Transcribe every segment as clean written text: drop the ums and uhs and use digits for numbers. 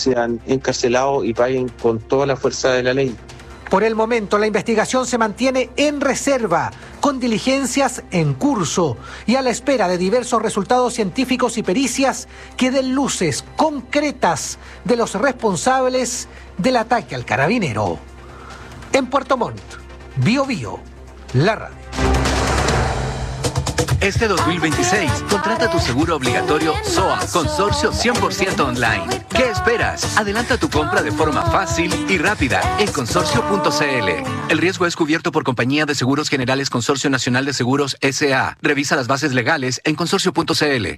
sean encarcelados y paguen con toda la fuerza de la ley. Por el momento, la investigación se mantiene en reserva, con diligencias en curso y a la espera de diversos resultados científicos y pericias que den luces concretas de los responsables del ataque al carabinero. En Puerto Montt, Biobío, la radio. Este 2026, contrata tu seguro obligatorio SOA, consorcio 100% online. ¿Qué esperas? Adelanta tu compra de forma fácil y rápida en consorcio.cl. El riesgo es cubierto por Compañía de Seguros Generales Consorcio Nacional de Seguros S.A. Revisa las bases legales en consorcio.cl.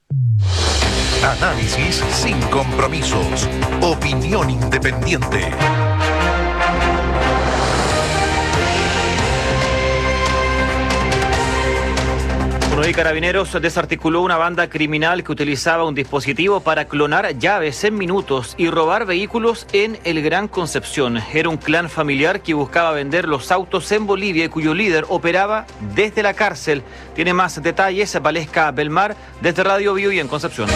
Análisis sin compromisos. Opinión independiente. Y Carabineros desarticuló una banda criminal que utilizaba un dispositivo para clonar llaves en minutos y robar vehículos en el Gran Concepción. Era un clan familiar que buscaba vender los autos en Bolivia y cuyo líder operaba desde la cárcel. Tiene más detalles Valesca Belmar desde Radio Bio y en Concepción.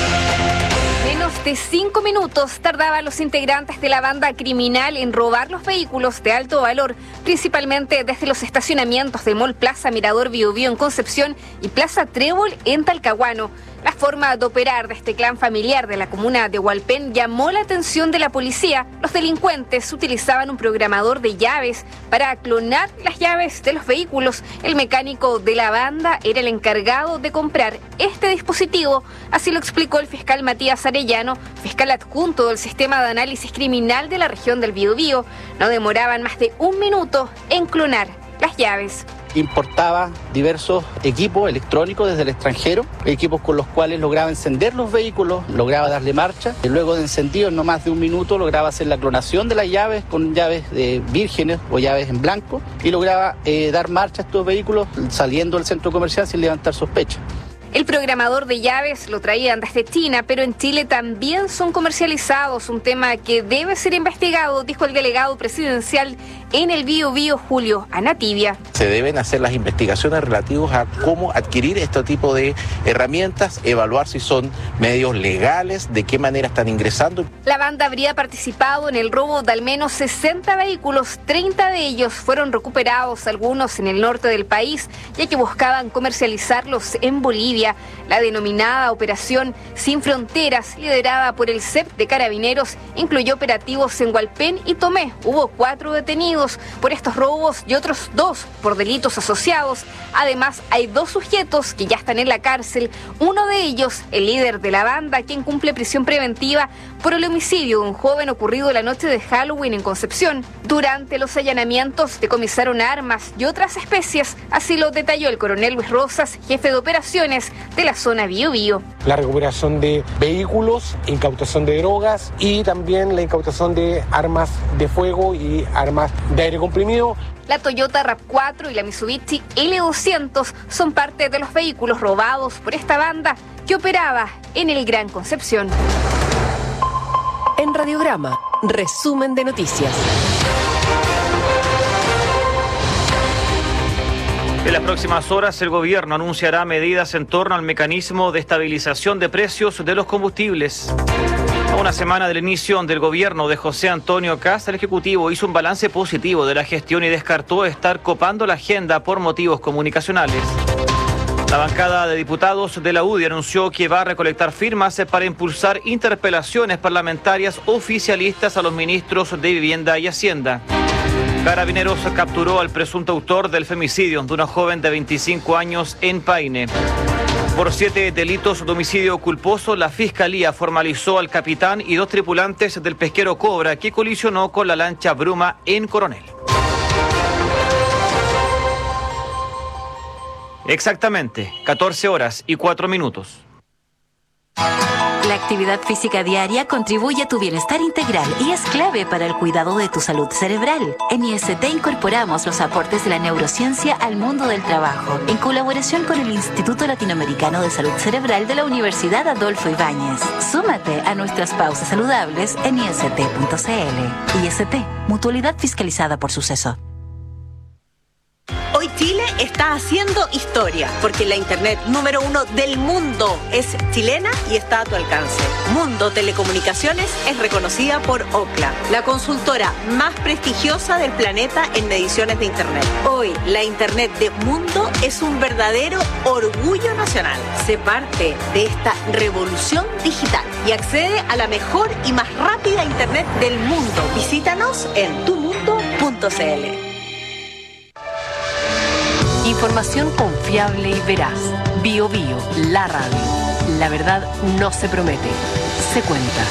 Menos de 5 minutos tardaban los integrantes de la banda criminal en robar los vehículos de alto valor, principalmente desde los estacionamientos del Mall Plaza Mirador Biobío en Concepción y Plaza Trébol en Talcahuano. La forma de operar de este clan familiar de la comuna de Hualpén llamó la atención de la policía. Los delincuentes utilizaban un programador de llaves para clonar las llaves de los vehículos. El mecánico de la banda era el encargado de comprar este dispositivo. Así lo explicó el fiscal Matías Arellano, fiscal adjunto del Sistema de Análisis Criminal de la región del Biobío. No demoraban más de 1 minuto en clonar las llaves. Importaba diversos equipos electrónicos desde el extranjero, equipos con los cuales lograba encender los vehículos, lograba darle marcha, y luego de encendido en no más de 1 minuto lograba hacer la clonación de las llaves con llaves vírgenes o llaves en blanco y lograba dar marcha a estos vehículos saliendo del centro comercial sin levantar sospecha. El programador de llaves lo traían desde China, pero en Chile también son comercializados, un tema que debe ser investigado, dijo el delegado presidencial en el Biobío, Julio Anatibia. Se deben hacer las investigaciones relativas a cómo adquirir este tipo de herramientas, evaluar si son medios legales, de qué manera están ingresando. La banda habría participado en el robo de al menos 60 vehículos, 30 de ellos fueron recuperados, algunos en el norte del país, ya que buscaban comercializarlos en Bolivia. La denominada Operación Sin Fronteras, liderada por el CEP de Carabineros, incluyó operativos en Hualpén y Tomé. Hubo 4 detenidos por estos robos y otros 2 por delitos asociados. Además, hay 2 sujetos que ya están en la cárcel. Uno de ellos, el líder de la banda, quien cumple prisión preventiva por el homicidio de un joven ocurrido la noche de Halloween en Concepción. Durante los allanamientos decomisaron armas y otras especies, así lo detalló el coronel Luis Rosas, jefe de operaciones de la zona Biobío. La recuperación de vehículos, incautación de drogas y también la incautación de armas de fuego y armas de aire comprimido. La Toyota RAV4 y la Mitsubishi L200 son parte de los vehículos robados por esta banda que operaba en el Gran Concepción. En Radiograma, resumen de noticias. En las próximas horas, el gobierno anunciará medidas en torno al mecanismo de estabilización de precios de los combustibles. A una semana del inicio del gobierno de José Antonio Kast, el Ejecutivo hizo un balance positivo de la gestión y descartó estar copando la agenda por motivos comunicacionales. La bancada de diputados de la UDI anunció que va a recolectar firmas para impulsar interpelaciones parlamentarias oficialistas a los ministros de Vivienda y Hacienda. Carabineros capturó al presunto autor del femicidio de una joven de 25 años en Paine. Por 7 delitos de homicidio culposo, la Fiscalía formalizó al capitán y 2 tripulantes del pesquero Cobra que colisionó con la lancha Bruma en Coronel. Exactamente, 14:04. La actividad física diaria contribuye a tu bienestar integral y es clave para el cuidado de tu salud cerebral. En IST incorporamos los aportes de la neurociencia al mundo del trabajo, en colaboración con el Instituto Latinoamericano de Salud Cerebral de la Universidad Adolfo Ibáñez. Súmate a nuestras pausas saludables en ist.cl. IST, mutualidad fiscalizada por Suceso. Hoy Chile está haciendo historia, porque la Internet número 1 del mundo es chilena y está a tu alcance. Mundo Telecomunicaciones es reconocida por Ookla, la consultora más prestigiosa del planeta en mediciones de Internet. Hoy, la Internet de Mundo es un verdadero orgullo nacional. Sé parte de esta revolución digital y accede a la mejor y más rápida Internet del mundo. Visítanos en tumundo.cl. Información confiable y veraz. BioBio, la radio. La verdad no se promete, se cuenta.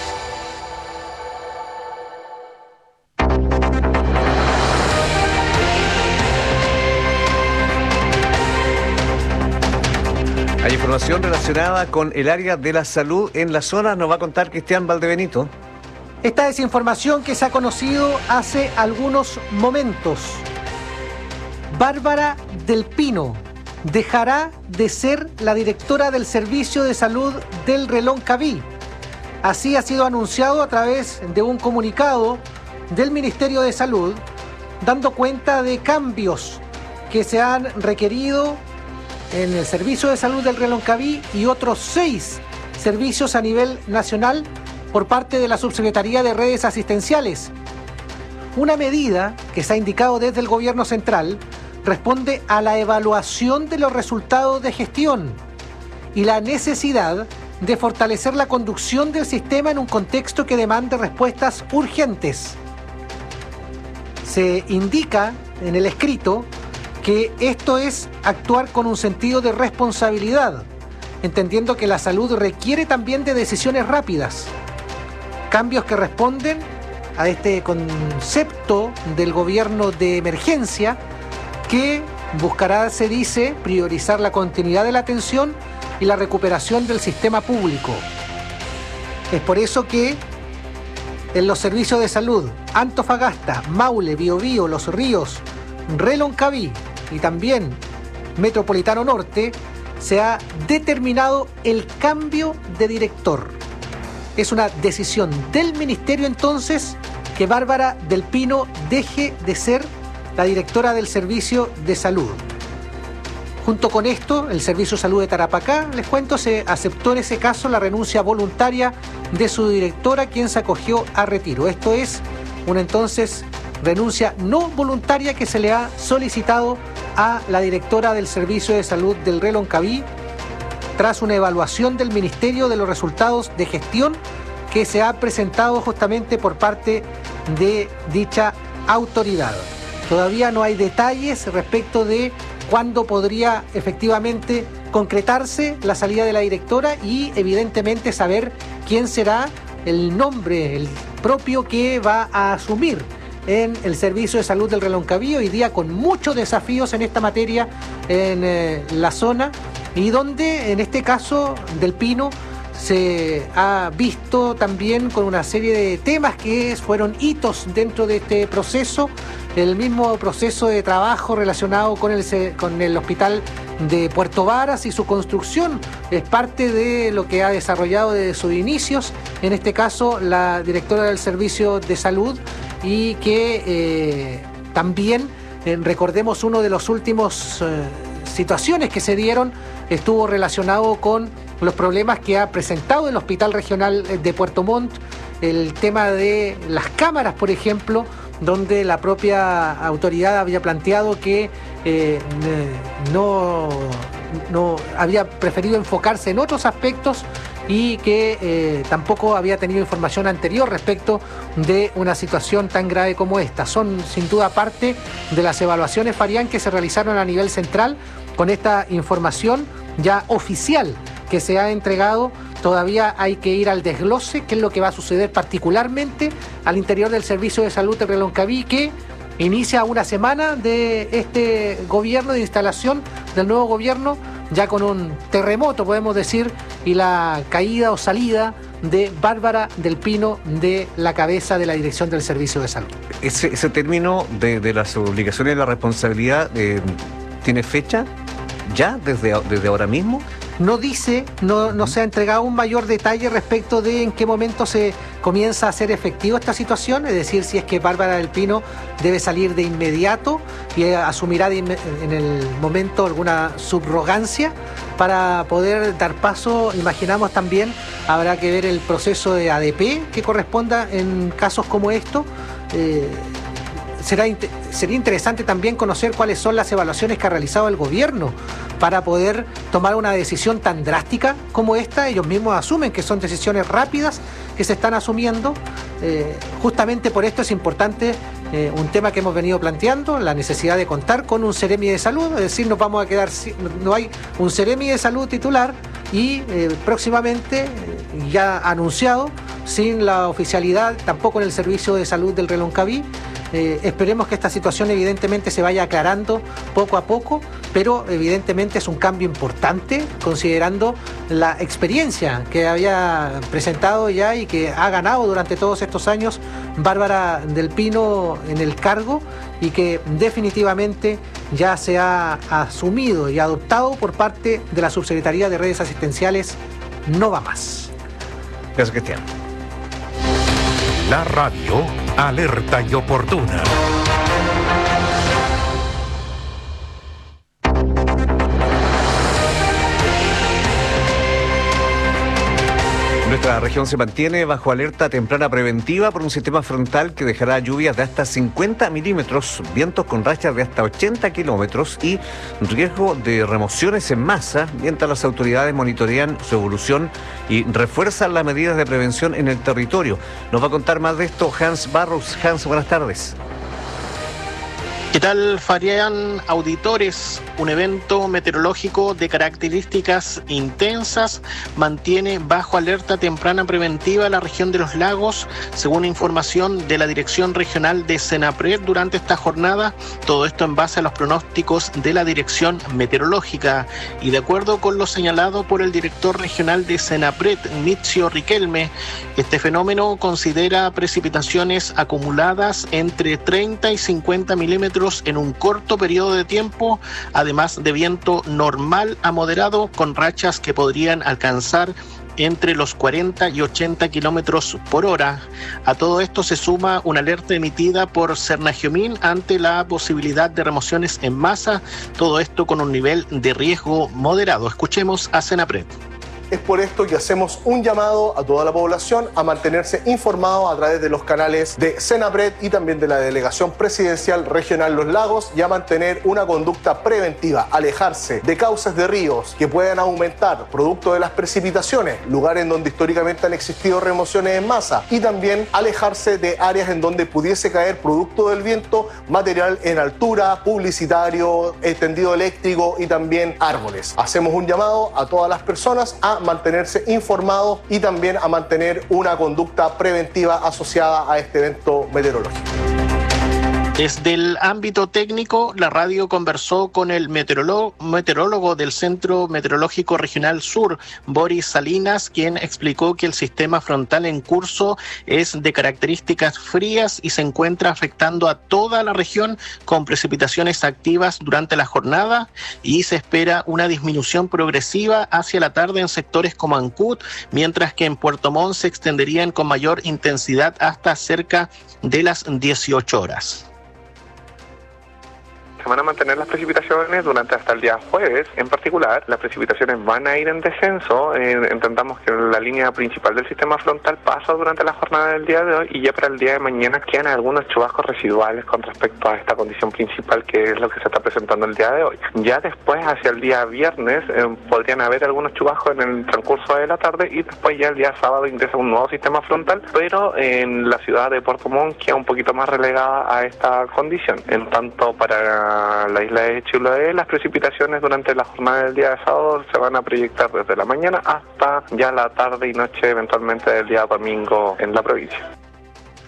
Hay información relacionada con el área de la salud en la zona. Nos va a contar Cristian Valdebenito. Esta es información que se ha conocido hace algunos momentos. Bárbara del Pino dejará de ser la directora del Servicio de Salud del Reloncaví. Así ha sido anunciado a través de un comunicado del Ministerio de Salud, dando cuenta de cambios que se han requerido en el Servicio de Salud del Reloncaví y otros 6 servicios a nivel nacional por parte de la Subsecretaría de Redes Asistenciales. Una medida que se ha indicado desde el Gobierno Central responde a la evaluación de los resultados de gestión y la necesidad de fortalecer la conducción del sistema en un contexto que demande respuestas urgentes. Se indica en el escrito que esto es actuar con un sentido de responsabilidad, entendiendo que la salud requiere también de decisiones rápidas, cambios que responden a este concepto del gobierno de emergencia que buscará, se dice, priorizar la continuidad de la atención y la recuperación del sistema público. Es por eso que en los servicios de salud Antofagasta, Maule, Biobío, Los Ríos, Reloncaví y también Metropolitano Norte se ha determinado el cambio de director. Es una decisión del Ministerio entonces que Bárbara del Pino deje de ser la directora del Servicio de Salud. Junto con esto, el Servicio de Salud de Tarapacá, les cuento, se aceptó en ese caso la renuncia voluntaria de su directora, quien se acogió a retiro. Esto es una entonces renuncia no voluntaria que se le ha solicitado a la directora del Servicio de Salud del Reloncaví tras una evaluación del Ministerio de los resultados de gestión que se ha presentado justamente por parte de dicha autoridad. Todavía no hay detalles respecto de cuándo podría efectivamente concretarse la salida de la directora y evidentemente saber quién será el nombre, el propio que va a asumir en el Servicio de Salud del Reloncaví, hoy día con muchos desafíos en esta materia en la zona y donde en este caso del Pino se ha visto también con una serie de temas que fueron hitos dentro de este proceso, el mismo proceso de trabajo relacionado con el hospital de Puerto Varas y su construcción es parte de lo que ha desarrollado desde sus inicios, en este caso la directora del Servicio de Salud y que también recordemos uno de los últimos situaciones que se dieron estuvo relacionado con los problemas que ha presentado el Hospital Regional de Puerto Montt, el tema de las cámaras, por ejemplo, donde la propia autoridad había planteado que no había preferido enfocarse en otros aspectos y que tampoco había tenido información anterior respecto de una situación tan grave como esta. Son sin duda parte de las evaluaciones, Fabián, que se realizaron a nivel central con esta información ya oficial que se ha entregado. Todavía hay que ir al desglose, qué es lo que va a suceder particularmente al interior del Servicio de Salud de Reloncaví, que inicia una semana de este gobierno, de instalación del nuevo gobierno, ya con un terremoto, podemos decir, y la caída o salida de Bárbara del Pino de la cabeza de la dirección del Servicio de Salud. Ese término de las obligaciones y la responsabilidad tiene fecha ya desde ahora mismo. no se ha entregado un mayor detalle respecto de en qué momento se comienza a hacer efectivo esta situación, es decir, si es que Bárbara del Pino debe salir de inmediato y asumirá en el momento alguna subrogancia para poder dar paso. Imaginamos también, habrá que ver el proceso de ADP que corresponda en casos como estos. Sería interesante también conocer cuáles son las evaluaciones que ha realizado el gobierno para poder tomar una decisión tan drástica como esta. Ellos mismos asumen que son decisiones rápidas que se están asumiendo. Justamente por esto es importante un tema que hemos venido planteando, la necesidad de contar con un Seremi de Salud, es decir, nos vamos a quedar, no hay un Seremi de Salud titular y próximamente, ya anunciado, sin la oficialidad, tampoco en el servicio de salud del Reloncaví. Esperemos que esta situación evidentemente se vaya aclarando poco a poco, pero evidentemente es un cambio importante considerando la experiencia que había presentado ya y que ha ganado durante todos estos años Bárbara del Pino en el cargo, y que definitivamente ya se ha asumido y adoptado por parte de la Subsecretaría de Redes Asistenciales. No va más. Gracias, Cristian. La radio alerta y oportuna. Nuestra región se mantiene bajo alerta temprana preventiva por un sistema frontal que dejará lluvias de hasta 50 milímetros, vientos con rachas de hasta 80 kilómetros y riesgo de remociones en masa, mientras las autoridades monitorean su evolución y refuerzan las medidas de prevención en el territorio. Nos va a contar más de esto Hans Barros. Hans, buenas tardes. ¿Qué tal, Fabián? Auditores, un evento meteorológico de características intensas mantiene bajo alerta temprana preventiva la región de los lagos, según información de la Dirección Regional de Senapred durante esta jornada. Todo esto en base a los pronósticos de la Dirección Meteorológica. Y de acuerdo con lo señalado por el director regional de Senapred, Mizio Riquelme, este fenómeno considera precipitaciones acumuladas entre 30 y 50 milímetros en un corto periodo de tiempo, además de viento normal a moderado con rachas que podrían alcanzar entre los 40 y 80 kilómetros por hora. A todo esto se suma una alerta emitida por Cernagiomín ante la posibilidad de remociones en masa, todo esto con un nivel de riesgo moderado. Escuchemos a Senapred. Es por esto que hacemos un llamado a toda la población a mantenerse informados a través de los canales de Senapred y también de la Delegación Presidencial Regional Los Lagos, y a mantener una conducta preventiva, alejarse de cauces de ríos que puedan aumentar producto de las precipitaciones, lugares en donde históricamente han existido remociones en masa, y también alejarse de áreas en donde pudiese caer producto del viento material en altura, publicitario, tendido eléctrico y también árboles. Hacemos un llamado a todas las personas a mantenerse informados y también a mantener una conducta preventiva asociada a este evento meteorológico. Desde el ámbito técnico, la radio conversó con el meteorólogo del Centro Meteorológico Regional Sur, Boris Salinas, quien explicó que el sistema frontal en curso es de características frías y se encuentra afectando a toda la región con precipitaciones activas durante la jornada, y se espera una disminución progresiva hacia la tarde en sectores como Ancud, mientras que en Puerto Montt se extenderían con mayor intensidad hasta cerca de las 18 horas. Se van a mantener las precipitaciones durante hasta el día jueves. En particular, las precipitaciones van a ir en descenso. Entendamos que la línea principal del sistema frontal pasa durante la jornada del día de hoy, y ya para el día de mañana quedan algunos chubascos residuales con respecto a esta condición principal, que es lo que se está presentando el día de hoy. Ya después, hacia el día viernes, podrían haber algunos chubascos en el transcurso de la tarde, y después ya el día sábado ingresa un nuevo sistema frontal, pero en la ciudad de Puerto Montt queda un poquito más relegada a esta condición. En tanto, para la isla de Chiloé, las precipitaciones durante la jornada del día de sábado se van a proyectar desde la mañana hasta ya la tarde y noche eventualmente del día domingo en la provincia.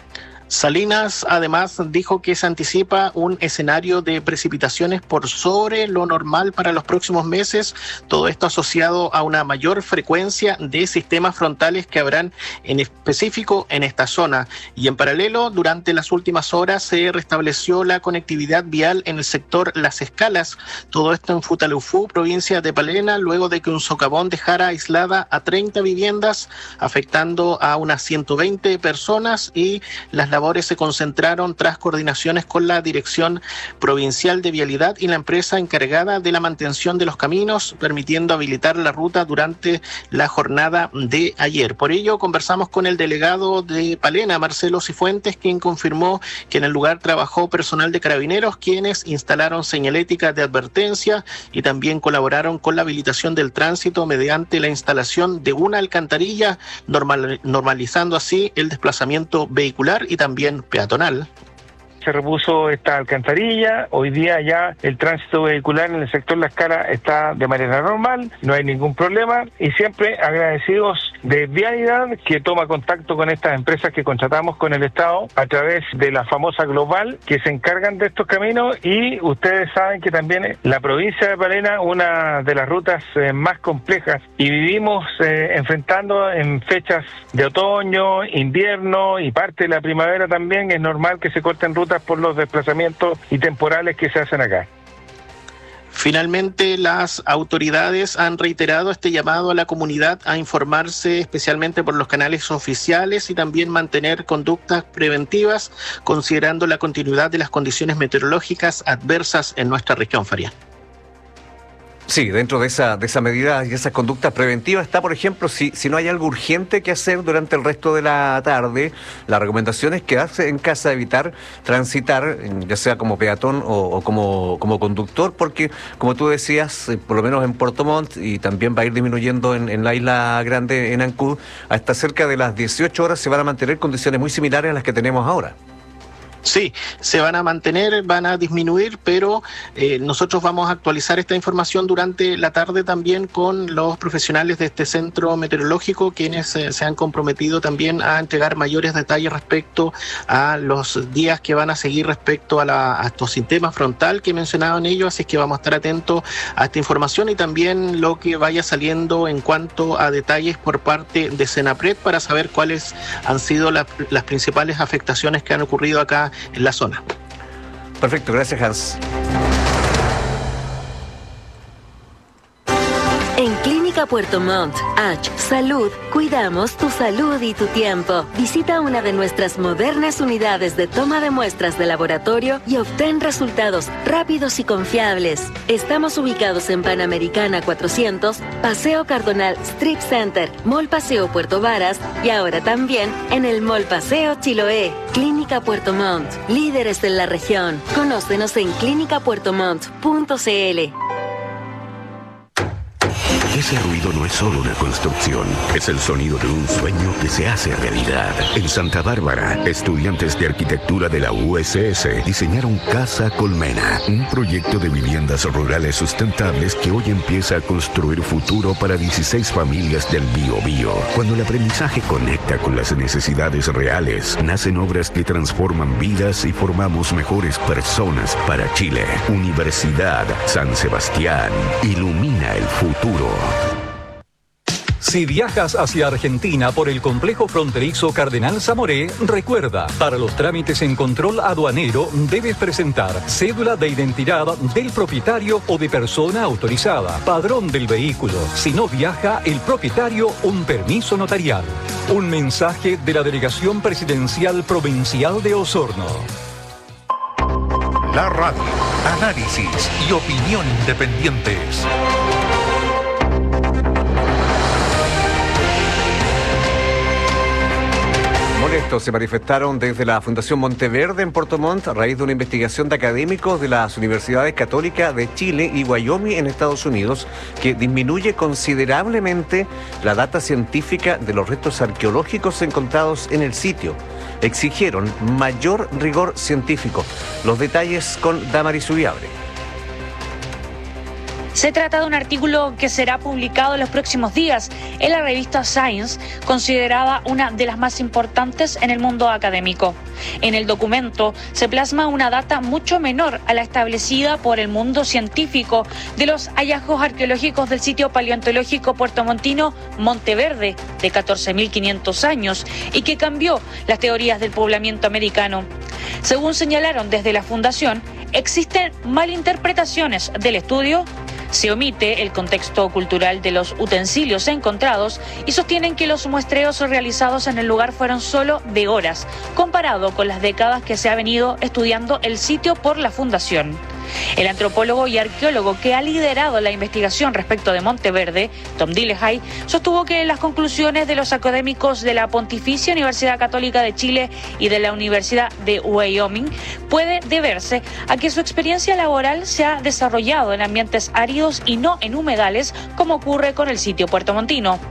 Salinas además dijo que se anticipa un escenario de precipitaciones por sobre lo normal para los próximos meses, todo esto asociado a una mayor frecuencia de sistemas frontales que habrán en específico en esta zona. Y en paralelo, durante las últimas horas se restableció la conectividad vial en el sector Las Escalas, todo esto en Futaleufú, provincia de Palena, luego de que un socavón dejara aislada a 30 viviendas, afectando a unas 120 personas, y las labores se concentraron tras coordinaciones con la Dirección Provincial de Vialidad y la empresa encargada de la mantención de los caminos, permitiendo habilitar la ruta durante la jornada de ayer. Por ello, conversamos con el delegado de Palena, Marcelo Cifuentes, quien confirmó que en el lugar trabajó personal de Carabineros, quienes instalaron señalética de advertencia y también colaboraron con la habilitación del tránsito mediante la instalación de una alcantarilla, normalizando así el desplazamiento vehicular y también peatonal. Se repuso esta alcantarilla, hoy día ya el tránsito vehicular en el sector La Escala está de manera normal, no hay ningún problema, y siempre agradecidos de Vialidad, que toma contacto con estas empresas que contratamos con el Estado a través de la famosa Global, que se encargan de estos caminos. Y ustedes saben que también la provincia de Palena, una de las rutas más complejas, y vivimos enfrentando en fechas de otoño, invierno y parte de la primavera también, es normal que se corten rutas por los desplazamientos y temporales que se hacen acá. Finalmente, las autoridades han reiterado este llamado a la comunidad a informarse especialmente por los canales oficiales y también mantener conductas preventivas, considerando la continuidad de las condiciones meteorológicas adversas en nuestra región, Faria. Sí, dentro de esa medida y esa conducta preventiva está, por ejemplo, si no hay algo urgente que hacer durante el resto de la tarde, la recomendación es quedarse en casa, evitar transitar, ya sea como peatón o como conductor, porque, como tú decías, por lo menos en Puerto Montt, y también va a ir disminuyendo en la Isla Grande, en Ancud, hasta cerca de las 18 horas se van a mantener condiciones muy similares a las que tenemos ahora. Sí, se van a mantener, van a disminuir, pero nosotros vamos a actualizar esta información durante la tarde también con los profesionales de este centro meteorológico, quienes se han comprometido también a entregar mayores detalles respecto a los días que van a seguir respecto a estos sistemas frontal que mencionaban ellos, así que vamos a estar atentos a esta información y también lo que vaya saliendo en cuanto a detalles por parte de Senapred para saber cuáles han sido las principales afectaciones que han ocurrido acá en la zona. Perfecto, gracias, Hans. En Clínica Puerto Montt, H Salud, cuidamos tu salud y tu tiempo. Visita una de nuestras modernas unidades de toma de muestras de laboratorio y obtén resultados rápidos y confiables. Estamos ubicados en Panamericana 400, Paseo Cardonal Strip Center, Mall Paseo Puerto Varas y ahora también en el Mall Paseo Chiloé. Clínica Puerto Montt, líderes en la región. Conócenos en clinicapuertomont.cl. Ese ruido no es solo una construcción, es el sonido de un sueño que se hace realidad. En Santa Bárbara, estudiantes de arquitectura de la USS diseñaron Casa Colmena, un proyecto de viviendas rurales sustentables que hoy empieza a construir futuro para 16 familias del Biobío. Cuando el aprendizaje conecta con las necesidades reales, nacen obras que transforman vidas y formamos mejores personas para Chile. Universidad San Sebastián, ilumina el futuro. Si viajas hacia Argentina por el complejo fronterizo Cardenal Zamoré, recuerda, para los trámites en control aduanero debes presentar cédula de identidad del propietario o de persona autorizada, padrón del vehículo. Si no viaja el propietario, un permiso notarial. Un mensaje de la Delegación Presidencial Provincial de Osorno. La radio, análisis y opinión independientes. Molestos se manifestaron desde la Fundación Monteverde en Puerto Montt a raíz de una investigación de académicos de las Universidades Católicas de Chile y Wyoming en Estados Unidos que disminuye considerablemente la data científica de los restos arqueológicos encontrados en el sitio. Exigieron mayor rigor científico. Los detalles con Damaris Ubiabre. Se trata de un artículo que será publicado en los próximos días en la revista Science, considerada una de las más importantes en el mundo académico. En el documento se plasma una data mucho menor a la establecida por el mundo científico de los hallazgos arqueológicos del sitio paleontológico puertomontino Monteverde, de 14.500 años, y que cambió las teorías del poblamiento americano. Según señalaron desde la Fundación, existen malinterpretaciones del estudio. Se omite el contexto cultural de los utensilios encontrados y sostienen que los muestreos realizados en el lugar fueron solo de horas, comparado con las décadas que se ha venido estudiando el sitio por la Fundación. El antropólogo y arqueólogo que ha liderado la investigación respecto de Monteverde, Tom Dillehay, sostuvo que las conclusiones de los académicos de la Pontificia Universidad Católica de Chile y de la Universidad de Wyoming puede deberse a que su experiencia laboral se ha desarrollado en ambientes áridos y no en humedales, como ocurre con el sitio puertomontino.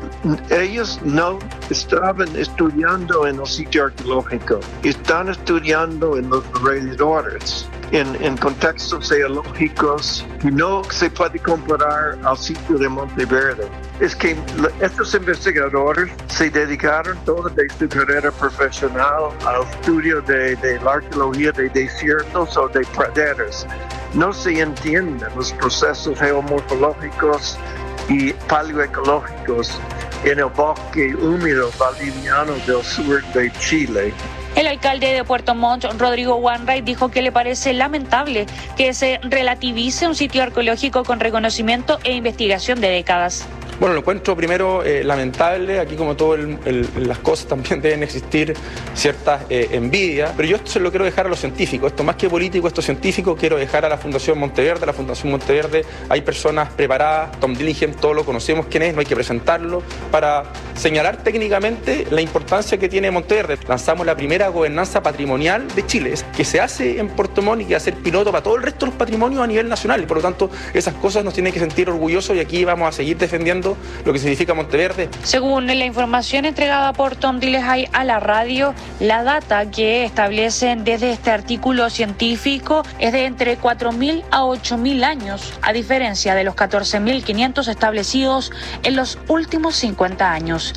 Ellos no estaban estudiando en el sitio arqueológico, están estudiando en los alrededores, en contextos geológicos que no se puede comparar al sitio de Monteverde. Es que estos investigadores se dedicaron toda su carrera profesional al estudio de la arqueología de desiertos o de praderas. No se entienden los procesos geomorfológicos y paleoecológicos en el bosque húmedo valdiviano del sur de Chile. El alcalde de Puerto Montt, Rodrigo Wainwright, dijo que le parece lamentable que se relativice un sitio arqueológico con reconocimiento e investigación de décadas. Bueno, lo encuentro primero lamentable. Aquí, como todas las cosas, también deben existir ciertas envidias, pero yo esto se lo quiero dejar a los científicos. Esto más que político, esto científico, quiero dejar a la Fundación Monteverde. La Fundación Monteverde, hay personas preparadas, Tom Dillehay, todos lo conocemos quién es, no hay que presentarlo, para señalar técnicamente la importancia que tiene Monteverde. Lanzamos la primera gobernanza patrimonial de Chile, que se hace en Puerto Montt y que va a ser piloto para todo el resto de los patrimonios a nivel nacional, y por lo tanto esas cosas nos tienen que sentir orgullosos, y aquí vamos a seguir defendiendo lo que significa Monteverde. Según la información entregada por Tom Dillehay a la radio, la data que establecen desde este artículo científico es de entre 4.000 a 8.000 años, a diferencia de los 14.500 establecidos en los últimos 50 años.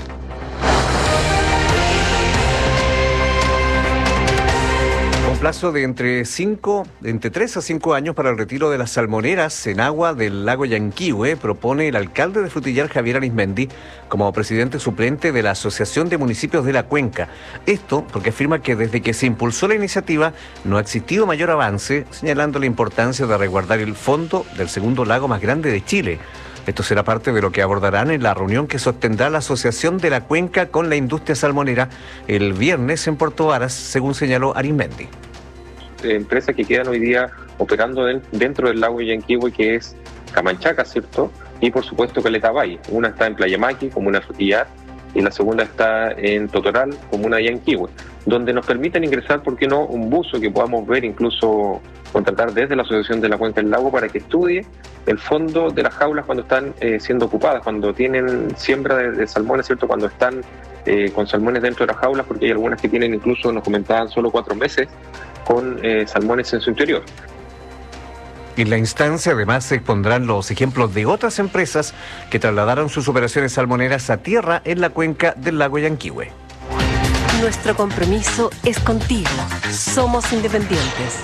Plazo de entre 3 a 5 años para el retiro de las salmoneras en agua del lago Yanquihue, propone el alcalde de Frutillar, Javier Arismendi, como presidente suplente de la Asociación de Municipios de la Cuenca. Esto porque afirma que desde que se impulsó la iniciativa no ha existido mayor avance, señalando la importancia de resguardar el fondo del segundo lago más grande de Chile. Esto será parte de lo que abordarán en la reunión que sostendrá la Asociación de la Cuenca con la industria salmonera el viernes en Puerto Varas, según señaló Arismendi. Empresas que quedan hoy día operando dentro del lago Yanquihue, que es Camanchaca, ¿cierto? Y por supuesto Caleta Valle. Una está en Playa Maqui, comuna de Frutillar, y la segunda está en Totoral, comuna de Yanquihue, donde nos permiten ingresar, ¿por qué no?, un buzo que podamos ver, incluso contratar desde la Asociación de la Cuenca del Lago para que estudie el fondo de las jaulas cuando están siendo ocupadas, cuando tienen siembra de salmones, ¿cierto?, cuando están con salmones dentro de las jaulas, porque hay algunas que tienen, incluso nos comentaban, solo 4 meses con salmones en su interior. En la instancia además se expondrán los ejemplos de otras empresas que trasladaron sus operaciones salmoneras a tierra en la cuenca del lago Yanquihue. Nuestro compromiso es contigo. Somos independientes.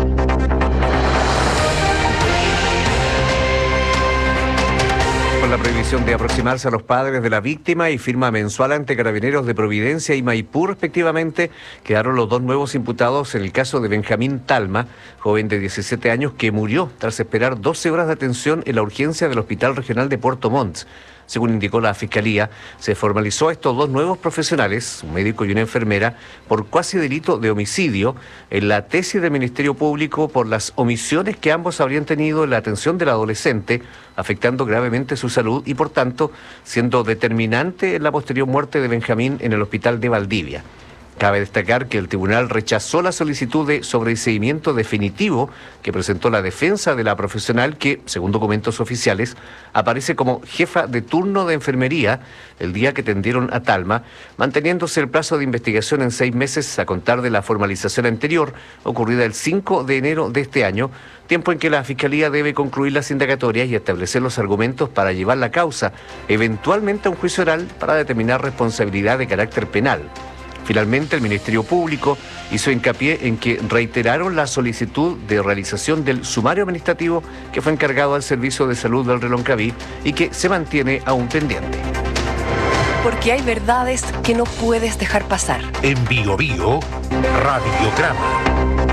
Con la prohibición de aproximarse a los padres de la víctima y firma mensual ante Carabineros de Providencia y Maipú, respectivamente, quedaron los 2 nuevos imputados en el caso de Benjamín Talma, joven de 17 años que murió tras esperar 12 horas de atención en la urgencia del Hospital Regional de Puerto Montt. Según indicó la Fiscalía, se formalizó a estos 2 nuevos profesionales, un médico y una enfermera, por cuasi delito de homicidio en la tesis del Ministerio Público por las omisiones que ambos habrían tenido en la atención del adolescente, afectando gravemente su salud y, por tanto, siendo determinante en la posterior muerte de Benjamín en el hospital de Valdivia. Cabe destacar que el tribunal rechazó la solicitud de sobreseimiento definitivo que presentó la defensa de la profesional que, según documentos oficiales, aparece como jefa de turno de enfermería el día que tendieron a Talma, manteniéndose el plazo de investigación en 6 meses a contar de la formalización anterior, ocurrida el 5 de enero de este año, tiempo en que la Fiscalía debe concluir las indagatorias y establecer los argumentos para llevar la causa, eventualmente a un juicio oral para determinar responsabilidad de carácter penal. Finalmente, el Ministerio Público hizo hincapié en que reiteraron la solicitud de realización del sumario administrativo que fue encargado al Servicio de Salud del Reloncaví y que se mantiene aún pendiente. Porque hay verdades que no puedes dejar pasar. En Bio Bio, Radiograma.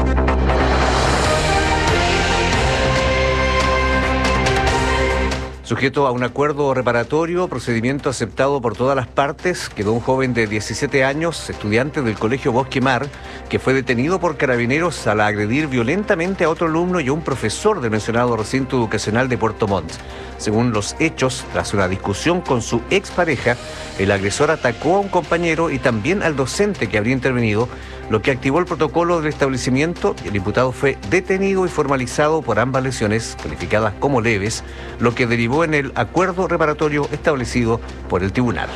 Sujeto a un acuerdo reparatorio, procedimiento aceptado por todas las partes, quedó un joven de 17 años, estudiante del Colegio Bosque Mar, que fue detenido por carabineros al agredir violentamente a otro alumno y a un profesor del mencionado recinto educacional de Puerto Montt. Según los hechos, tras una discusión con su expareja, el agresor atacó a un compañero y también al docente que habría intervenido, lo que activó el protocolo del establecimiento y el imputado fue detenido y formalizado por ambas lesiones, calificadas como leves, lo que derivó en el acuerdo reparatorio establecido por el tribunal.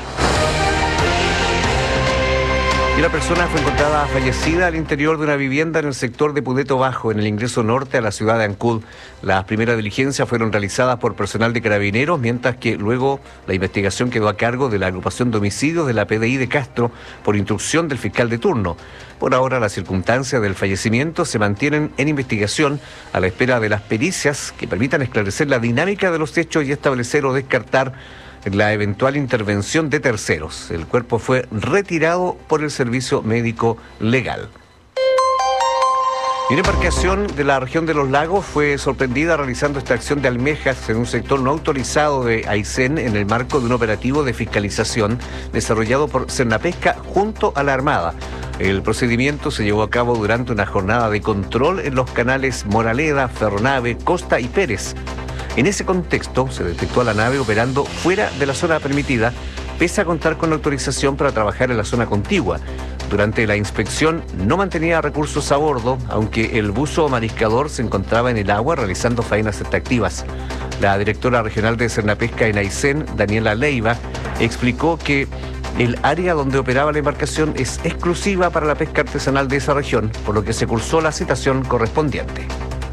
Y la persona fue encontrada fallecida al interior de una vivienda en el sector de Pudeto Bajo, en el ingreso norte a la ciudad de Ancud. Las primeras diligencias fueron realizadas por personal de carabineros, mientras que luego la investigación quedó a cargo de la agrupación de homicidios de la PDI de Castro por instrucción del fiscal de turno. Por ahora, las circunstancias del fallecimiento se mantienen en investigación a la espera de las pericias que permitan esclarecer la dinámica de los hechos y establecer o descartar la eventual intervención de terceros. El cuerpo fue retirado por el Servicio Médico Legal. Una embarcación de la región de los lagos fue sorprendida realizando extracción de almejas en un sector no autorizado de Aysén en el marco de un operativo de fiscalización desarrollado por Cernapesca junto a la Armada. El procedimiento se llevó a cabo durante una jornada de control en los canales Moraleda, Ferronave, Costa y Pérez. En ese contexto se detectó a la nave operando fuera de la zona permitida, pese a contar con autorización para trabajar en la zona contigua. Durante la inspección no mantenía recursos a bordo, aunque el buzo mariscador se encontraba en el agua realizando faenas extractivas. La directora regional de Cernapesca en Aysén, Daniela Leiva, explicó que el área donde operaba la embarcación es exclusiva para la pesca artesanal de esa región, por lo que se cursó la citación correspondiente.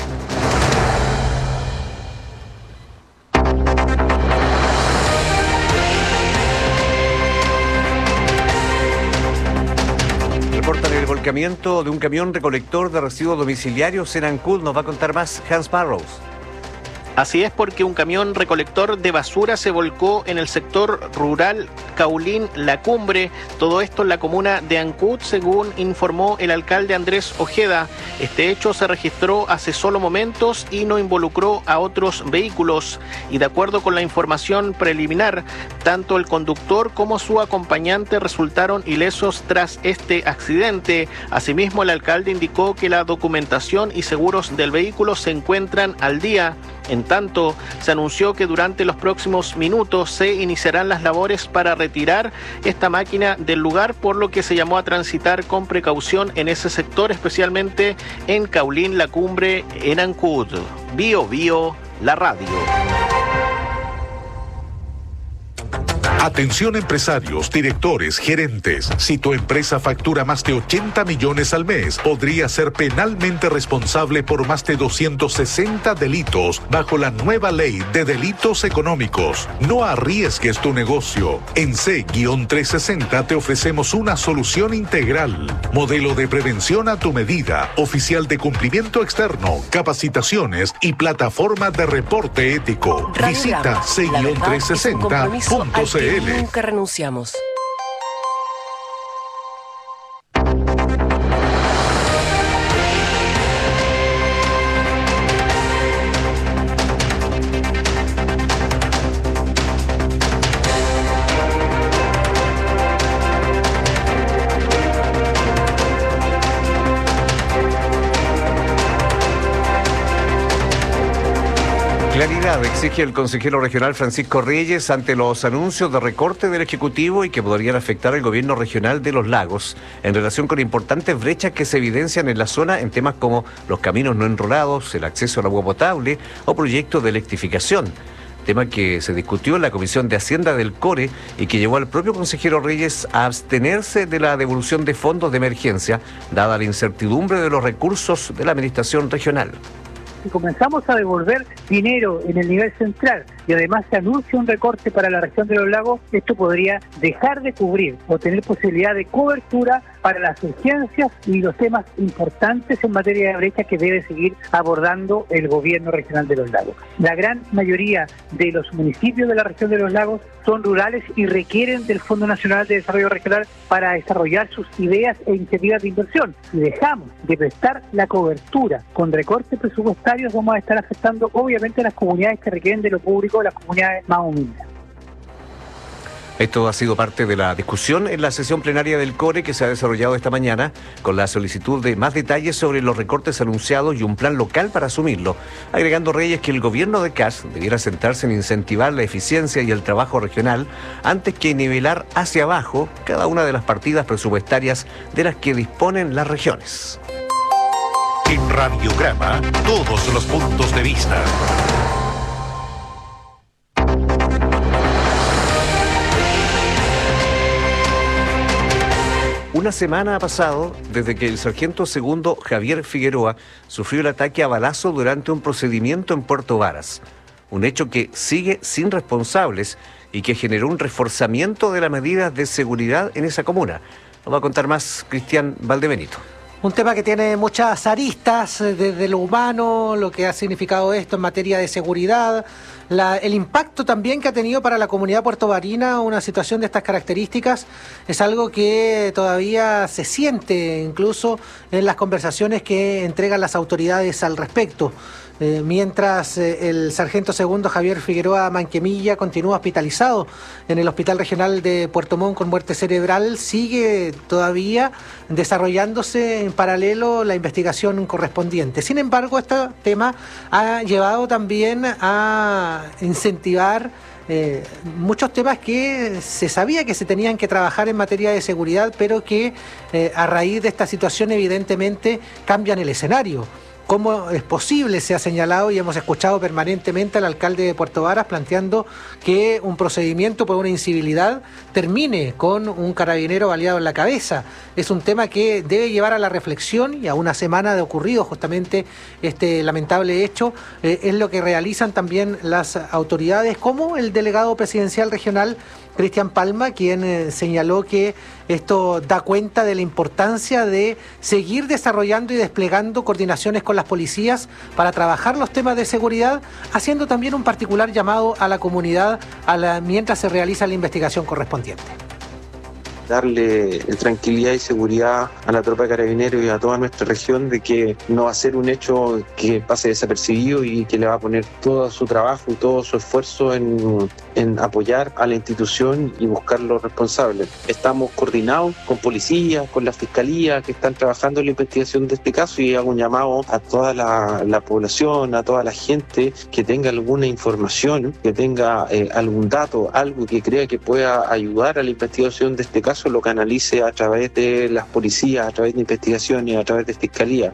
Reportan el volcamiento de un camión recolector de residuos domiciliarios en Ancud. Nos va a contar más Hans Barrows. Así es, porque un camión recolector de basura se volcó en el sector rural Caulín La Cumbre, todo esto en la comuna de Ancud, según informó el alcalde Andrés Ojeda. Este hecho se registró hace solo momentos y no involucró a otros vehículos. Y de acuerdo con la información preliminar, tanto el conductor como su acompañante resultaron ilesos tras este accidente. Asimismo, el alcalde indicó que la documentación y seguros del vehículo se encuentran al día. En tanto, se anunció que durante los próximos minutos se iniciarán las labores para retirar esta máquina del lugar, por lo que se llamó a transitar con precaución en ese sector, especialmente en Caulín La Cumbre, en Ancud. Bio Bio, la radio. Atención empresarios, directores, gerentes. Si tu empresa factura más de 80 millones al mes, podría ser penalmente responsable por más de 260 delitos bajo la nueva ley de delitos económicos. No arriesgues tu negocio. En C-360 te ofrecemos una solución integral. Modelo de prevención a tu medida, oficial de cumplimiento externo, capacitaciones y plataforma de reporte ético. Visita C-360.cl. Nunca renunciamos. Claridad exige el consejero regional Francisco Reyes ante los anuncios de recorte del Ejecutivo y que podrían afectar al gobierno regional de Los Lagos en relación con importantes brechas que se evidencian en la zona en temas como los caminos no enrolados, el acceso al agua potable o proyectos de electrificación. Tema que se discutió en la Comisión de Hacienda del CORE y que llevó al propio consejero Reyes a abstenerse de la devolución de fondos de emergencia, dada la incertidumbre de los recursos de la administración regional. Si comenzamos a devolver dinero en el nivel central y además se anuncia un recorte para la región de Los Lagos, esto podría dejar de cubrir o tener posibilidad de cobertura para las urgencias y los temas importantes en materia de brecha que debe seguir abordando el gobierno regional de Los Lagos. La gran mayoría de los municipios de la región de Los Lagos son rurales y requieren del Fondo Nacional de Desarrollo Regional para desarrollar sus ideas e iniciativas de inversión. Si dejamos de prestar la cobertura con recortes presupuestarios, vamos a estar afectando obviamente a las comunidades que requieren de lo público, las comunidades más humildes. Esto ha sido parte de la discusión en la sesión plenaria del CORE que se ha desarrollado esta mañana con la solicitud de más detalles sobre los recortes anunciados y un plan local para asumirlo, agregando Reyes que el gobierno de CAS debiera centrarse en incentivar la eficiencia y el trabajo regional antes que nivelar hacia abajo cada una de las partidas presupuestarias de las que disponen las regiones. En Radiograma, todos los puntos de vista. Una semana ha pasado desde que el sargento segundo Javier Figueroa sufrió el ataque a balazo durante un procedimiento en Puerto Varas. Un hecho que sigue sin responsables y que generó un reforzamiento de las medidas de seguridad en esa comuna. Nos va a contar más Cristian Valdebenito. Un tema que tiene muchas aristas, desde lo humano, lo que ha significado esto en materia de seguridad, el impacto también que ha tenido para la comunidad puertovarina una situación de estas características. Es algo que todavía se siente incluso en las conversaciones que entregan las autoridades al respecto. Mientras el sargento segundo Javier Figueroa Manquemilla continúa hospitalizado en el Hospital Regional de Puerto Montt con muerte cerebral, sigue todavía desarrollándose en paralelo la investigación correspondiente. Sin embargo, este tema ha llevado también a incentivar muchos temas que se sabía que se tenían que trabajar en materia de seguridad, pero que a raíz de esta situación evidentemente cambian el escenario. ¿Cómo es posible? Se ha señalado y hemos escuchado permanentemente al alcalde de Puerto Varas planteando que un procedimiento por una incivilidad termine con un carabinero baleado en la cabeza. Es un tema que debe llevar a la reflexión, y a una semana de ocurrido justamente este lamentable hecho, es lo que realizan también las autoridades, como el delegado presidencial regional Cristian Palma, quien señaló que esto da cuenta de la importancia de seguir desarrollando y desplegando coordinaciones con las policías para trabajar los temas de seguridad, haciendo también un particular llamado a la comunidad mientras se realiza la investigación correspondiente. Darle tranquilidad y seguridad a la tropa de carabineros y a toda nuestra región de que no va a ser un hecho que pase desapercibido y que le va a poner todo su trabajo y todo su esfuerzo en apoyar a la institución y buscar los responsables. Estamos coordinados con policías, con la fiscalía que están trabajando en la investigación de este caso, y hago un llamado a toda la población, a toda la gente que tenga alguna información, que tenga algún dato, algo que crea que pueda ayudar a la investigación de este caso, lo canalice a través de las policías, a través de investigaciones, a través de fiscalía.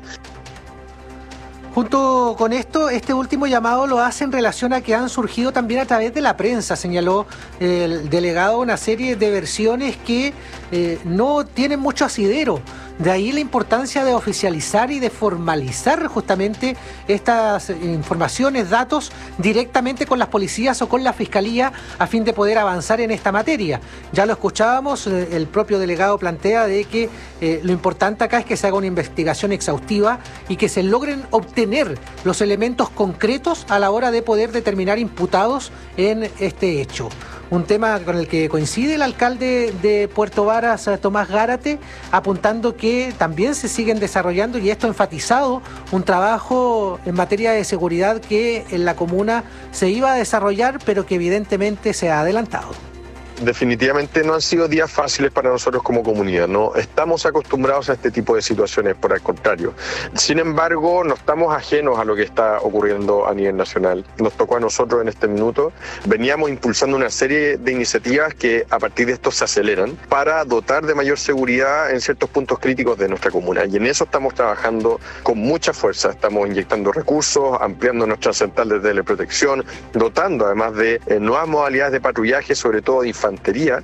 Junto con esto, este último llamado lo hace en relación a que han surgido también a través de la prensa, señaló el delegado, una serie de versiones que no tienen mucho asidero. De ahí la importancia de oficializar y de formalizar justamente estas informaciones, datos, directamente con las policías o con la fiscalía a fin de poder avanzar en esta materia. Ya lo escuchábamos, el propio delegado plantea de que lo importante acá es que se haga una investigación exhaustiva y que se logren obtener los elementos concretos a la hora de poder determinar imputados en este hecho. Un tema con el que coincide el alcalde de Puerto Varas, Tomás Gárate, apuntando que también se siguen desarrollando, y esto enfatizado, un trabajo en materia de seguridad que en la comuna se iba a desarrollar, pero que evidentemente se ha adelantado. definitivamente no han sido días fáciles para nosotros como comunidad. No estamos acostumbrados a este tipo de situaciones, por el contrario. Sin embargo, no estamos ajenos a lo que está ocurriendo a nivel nacional. Nos tocó a nosotros en este minuto. Veníamos impulsando una serie de iniciativas que a partir de esto se aceleran para dotar de mayor seguridad en ciertos puntos críticos de nuestra comuna. Y en eso estamos trabajando con mucha fuerza. Estamos inyectando recursos, ampliando nuestra central de teleprotección, dotando además de nuevas modalidades de patrullaje, sobre todo de infantería.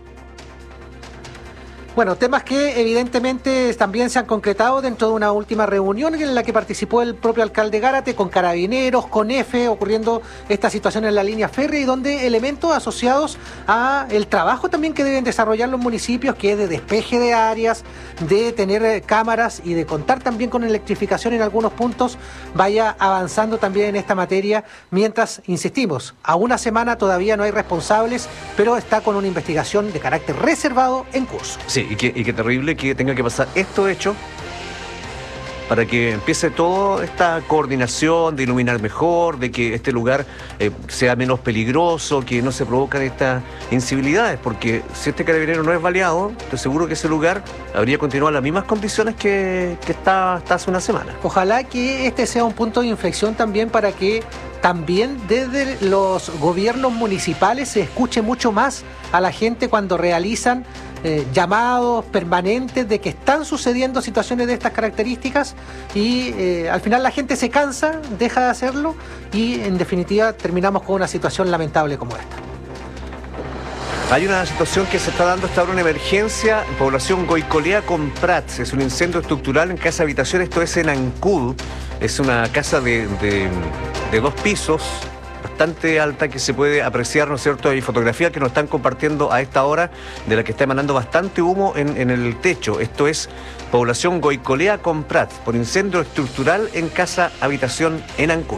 Bueno, temas que evidentemente también se han concretado dentro de una última reunión en la que participó el propio alcalde Gárate con Carabineros, con EFE, ocurriendo esta situación en la línea férrea y donde elementos asociados a el trabajo también que deben desarrollar los municipios, que es de despeje de áreas, de tener cámaras y de contar también con electrificación en algunos puntos, vaya avanzando también en esta materia, mientras, insistimos, a una semana todavía no hay responsables, pero está con una investigación de carácter reservado en curso. Sí, y qué terrible que tenga que pasar esto hecho para que empiece toda esta coordinación de iluminar mejor, de que este lugar sea menos peligroso, que no se provocan estas incivilidades, porque si este carabinero no es baleado, estoy seguro que ese lugar habría continuado en las mismas condiciones que está hasta hace una semana. Ojalá que este sea un punto de inflexión también para que también desde los gobiernos municipales se escuche mucho más a la gente cuando realizan llamados permanentes de que están sucediendo situaciones de estas características y al final la gente se cansa, deja de hacerlo y en definitiva terminamos con una situación lamentable como esta. Hay una situación que se está dando hasta ahora, una emergencia en población Goicolea con Prats. Es un incendio estructural en casa habitación, esto es en Ancud. Es una casa de 2 pisos, bastante alta, que se puede apreciar, ¿no es cierto? Hay fotografías que nos están compartiendo a esta hora de la que está emanando bastante humo en el techo. Esto es población Goicolea con Prats, por incendio estructural en casa habitación en Ancud.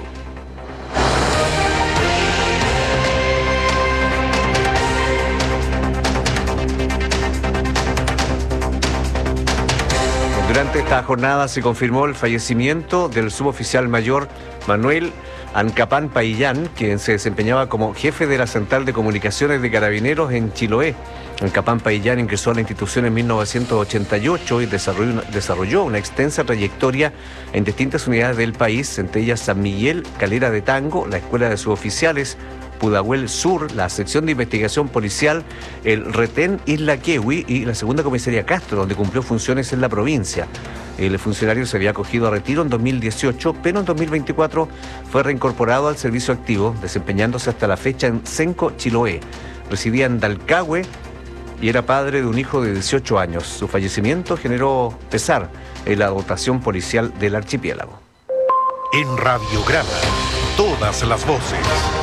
Durante esta jornada se confirmó el fallecimiento del suboficial mayor Manuel Ancapán Paillán, quien se desempeñaba como jefe de la Central de Comunicaciones de Carabineros en Chiloé. Ancapán Paillán ingresó a la institución en 1988 y desarrolló una extensa trayectoria en distintas unidades del país, entre ellas San Miguel, Calera de Tango, la Escuela de Suboficiales, Pudahuel Sur, la sección de investigación policial, el retén Isla Quehue y la segunda comisaría Castro, donde cumplió funciones en la provincia. El funcionario se había acogido a retiro en 2018, pero en 2024 fue reincorporado al servicio activo, desempeñándose hasta la fecha en Senco, Chiloé. Residía en Dalcahue y era padre de un hijo de 18 años. Su fallecimiento generó pesar en la dotación policial del archipiélago. En Radiograma, todas las voces.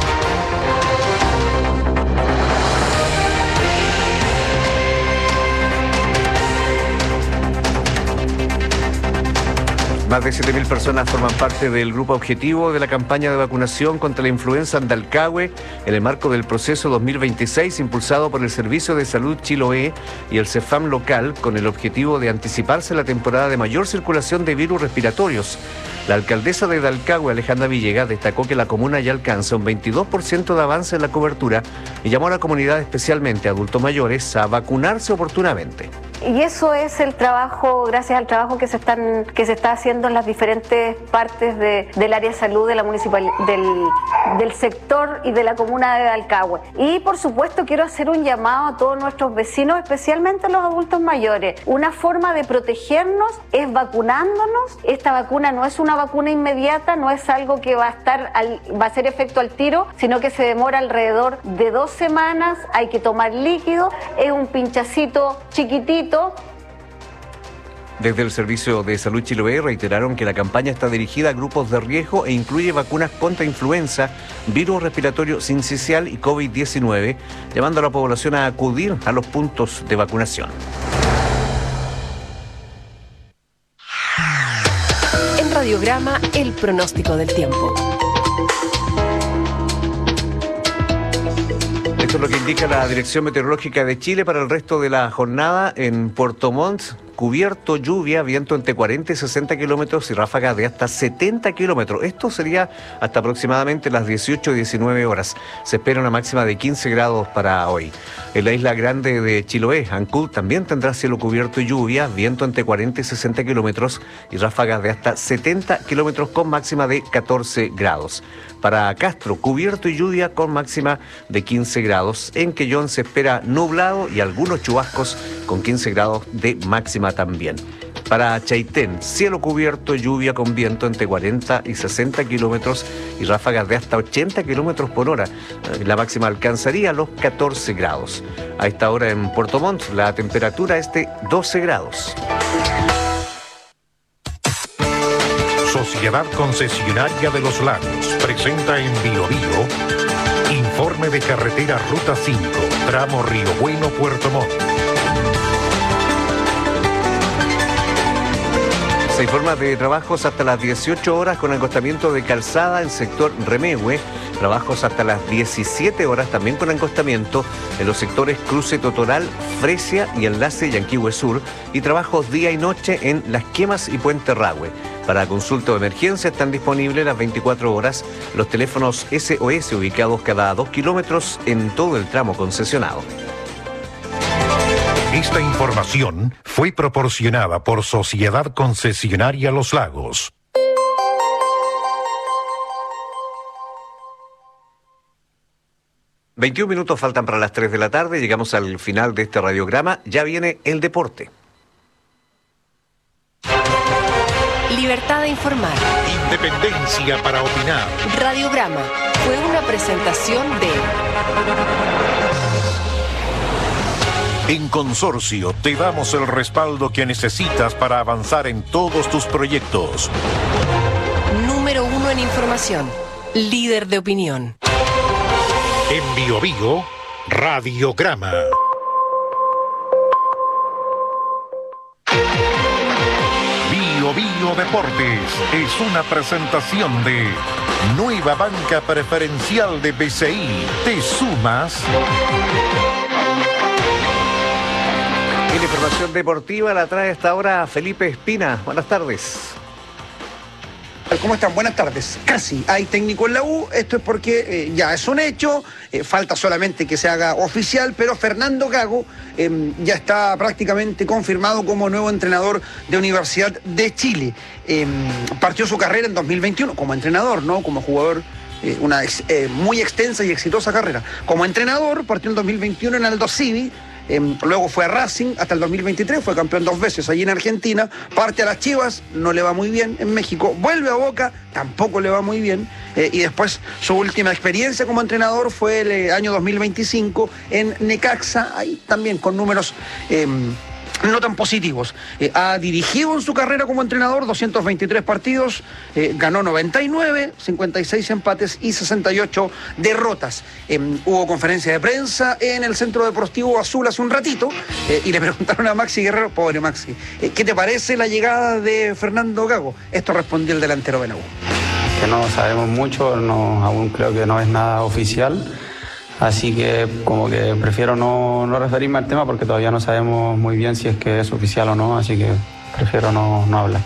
Más de 7.000 personas forman parte del grupo objetivo de la campaña de vacunación contra la influenza en Dalcahue en el marco del proceso 2026 impulsado por el Servicio de Salud Chiloé y el CEFAM local, con el objetivo de anticiparse la temporada de mayor circulación de virus respiratorios. La alcaldesa de Dalcahue, Alejandra Villegas, destacó que la comuna ya alcanza un 22% de avance en la cobertura y llamó a la comunidad, especialmente a adultos mayores, a vacunarse oportunamente. Y eso es el trabajo, gracias al trabajo que se está haciendo en las diferentes partes del área de salud de la del sector y de la comuna de Dalcahue. Y por supuesto quiero hacer un llamado a todos nuestros vecinos, especialmente a los adultos mayores. Una forma de protegernos es vacunándonos. Esta vacuna no es una vacuna inmediata, no es algo que va a hacer efecto al tiro, sino que se demora alrededor de 2 semanas. Hay que tomar líquido, es un pinchacito chiquitito. Desde el Servicio de Salud Chiloé reiteraron que la campaña está dirigida a grupos de riesgo e incluye vacunas contra influenza, virus respiratorio sincicial y COVID-19, llamando a la población a acudir a los puntos de vacunación. En Radiograma, el pronóstico del tiempo. Esto es lo que indica la Dirección Meteorológica de Chile para el resto de la jornada en Puerto Montt. cubierto, lluvia, viento entre 40 y 60 kilómetros y ráfagas de hasta 70 kilómetros. Esto sería hasta aproximadamente las 18 y 19 horas. Se espera una máxima de 15 grados para hoy. En la isla grande de Chiloé, Ancud, también tendrá cielo cubierto y lluvia, viento entre 40 y 60 kilómetros y ráfagas de hasta 70 kilómetros con máxima de 14 grados. Para Castro, cubierto y lluvia con máxima de 15 grados. En Quellón se espera nublado y algunos chubascos con 15 grados de máxima también. Para Chaitén, cielo cubierto, lluvia con viento entre 40 y 60 kilómetros y ráfagas de hasta 80 kilómetros por hora. La máxima alcanzaría los 14 grados. A esta hora en Puerto Montt, la temperatura es de 12 grados. Sociedad Concesionaria de los Lagos presenta en Bio Bio informe de carretera Ruta 5, tramo Río Bueno, Puerto Montt. Se informa de trabajos hasta las 18 horas con acostamiento de calzada en sector Remehue, trabajos hasta las 17 horas también con acostamiento en los sectores Cruce Totoral, Fresia y Enlace Yanquihue Sur, y trabajos día y noche en Las Quemas y Puente Rahue. Para consulta o emergencia están disponibles las 24 horas los teléfonos SOS ubicados cada 2 kilómetros en todo el tramo concesionado. Esta información fue proporcionada por Sociedad Concesionaria Los Lagos. ...21 faltan para las 3 de la tarde... ...llegamos al final de este radiograma... ...ya viene el deporte. Libertad de informar. Independencia para opinar. Radiograma fue una presentación de... En Consorcio te damos el respaldo que necesitas para avanzar en todos tus proyectos. Número 1 en información. Líder de opinión. En Bio Bio, Radiograma. Bio Bio Deportes es una presentación de Nueva Banca Preferencial de BCI. ¿Te sumas? Y la información deportiva la trae hasta ahora Felipe Espina. Buenas tardes. ¿Cómo están? Buenas tardes. Casi hay técnico en la U, esto es porque ya es un hecho, falta solamente que se haga oficial, pero Fernando Gago ya está prácticamente confirmado como nuevo entrenador de Universidad de Chile. Partió su carrera en 2021 como entrenador, no como jugador. Una muy extensa y exitosa carrera. Como entrenador partió en 2021 en Aldo Civi. Luego fue a Racing hasta el 2023, fue campeón 2 veces allí en Argentina, parte a las Chivas, no le va muy bien en México, vuelve a Boca, tampoco le va muy bien, y después su última experiencia como entrenador fue el año 2025 en Necaxa, ahí también con números no tan positivos. Ha dirigido en su carrera como entrenador 223 partidos, ganó 99, 56 empates y 68 derrotas. Hubo conferencia de prensa en el Centro Deportivo Azul hace un ratito y le preguntaron a Maxi Guerrero, pobre Maxi, ¿qué te parece la llegada de Fernando Gago? Esto respondió el delantero Benagú. Que no sabemos mucho, aún creo que no es nada oficial. Así que como que prefiero no referirme al tema porque todavía no sabemos muy bien si es que es oficial o no, así que prefiero no hablar.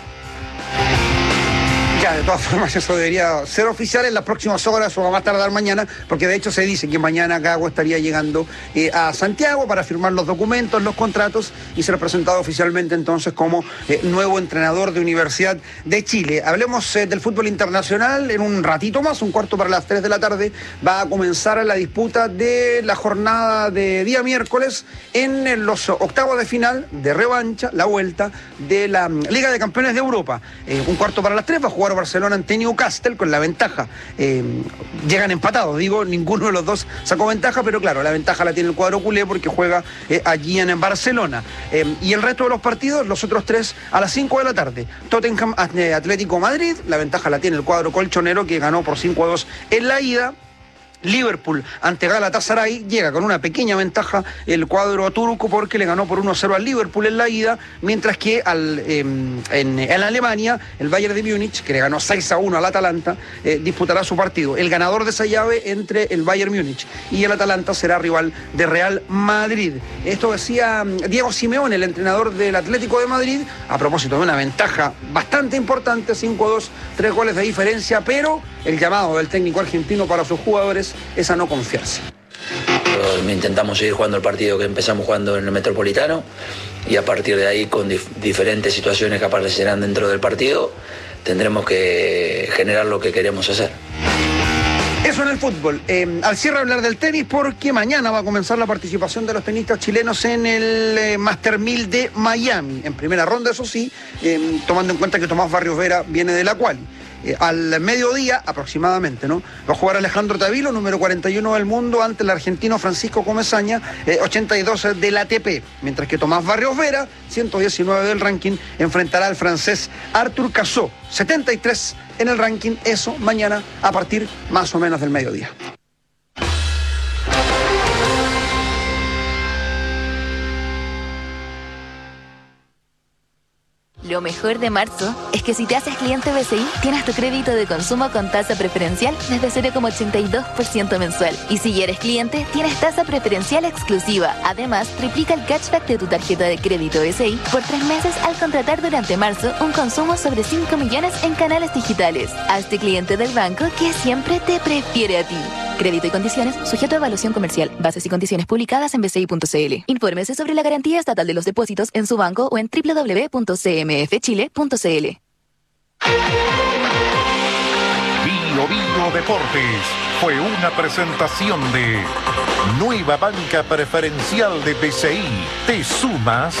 Ya, de todas formas eso debería ser oficial en las próximas horas o a más tardar mañana, porque de hecho se dice que mañana Gago estaría llegando a Santiago para firmar los documentos, los contratos y ser presentado oficialmente entonces como nuevo entrenador de Universidad de Chile. Hablemos del fútbol internacional en un ratito más, un cuarto para las 3 de la tarde, va a comenzar la disputa de la jornada de día miércoles en los octavos de final de revancha, la vuelta de la Liga de Campeones de Europa. Un cuarto para las 3 va a jugar Barcelona ante Newcastle con la ventaja. Llegan empatados, digo, ninguno de los dos sacó ventaja, pero claro, la ventaja la tiene el cuadro culé porque juega allí en Barcelona. Y el resto de los partidos, los otros 3 a las 5 de la tarde. Tottenham Atlético Madrid, la ventaja la tiene el cuadro colchonero que ganó por 5-2 en la ida. Liverpool ante Galatasaray. Llega con una pequeña ventaja el cuadro turco porque le ganó por 1-0 al Liverpool en la ida, mientras que en Alemania el Bayern de Múnich, que le ganó 6-1 al Atalanta, disputará su partido. El ganador de esa llave entre el Bayern Múnich y el Atalanta será rival de Real Madrid. Esto decía Diego Simeone, el entrenador del Atlético de Madrid, a propósito de una ventaja bastante importante, 5-2, 3 goles de diferencia, pero el llamado del técnico argentino para sus jugadores es a no confiarse. Intentamos seguir jugando el partido que empezamos jugando en el Metropolitano y a partir de ahí, con diferentes situaciones que aparecerán dentro del partido, tendremos que generar lo que queremos hacer. Eso en el fútbol. Al cierre hablar del tenis porque mañana va a comenzar la participación de los tenistas chilenos en el Master 1000 de Miami. En primera ronda, eso sí, tomando en cuenta que Tomás Barrios Vera viene de la quali. Al mediodía aproximadamente, ¿no? Va a jugar Alejandro Tavilo, número 41 del mundo, ante el argentino Francisco Comesaña, 82 del ATP, mientras que Tomás Barrios Vera, 119 del ranking, enfrentará al francés Arthur Cazaux, 73 en el ranking. Eso mañana a partir más o menos del mediodía. Lo mejor de marzo es que si te haces cliente BCI, tienes tu crédito de consumo con tasa preferencial desde 0,82% mensual. Y si ya eres cliente, tienes tasa preferencial exclusiva. Además, triplica el cashback de tu tarjeta de crédito BCI por 3 meses al contratar durante marzo un consumo sobre 5 millones en canales digitales. Hazte cliente del banco que siempre te prefiere a ti. Crédito y condiciones sujeto a evaluación comercial. Bases y condiciones publicadas en bci.cl. Infórmese sobre la garantía estatal de los depósitos en su banco o en www.cmfchile.cl. Bio Bio Deportes fue una presentación de Nueva Banca Preferencial de BCI. ¿Te sumas?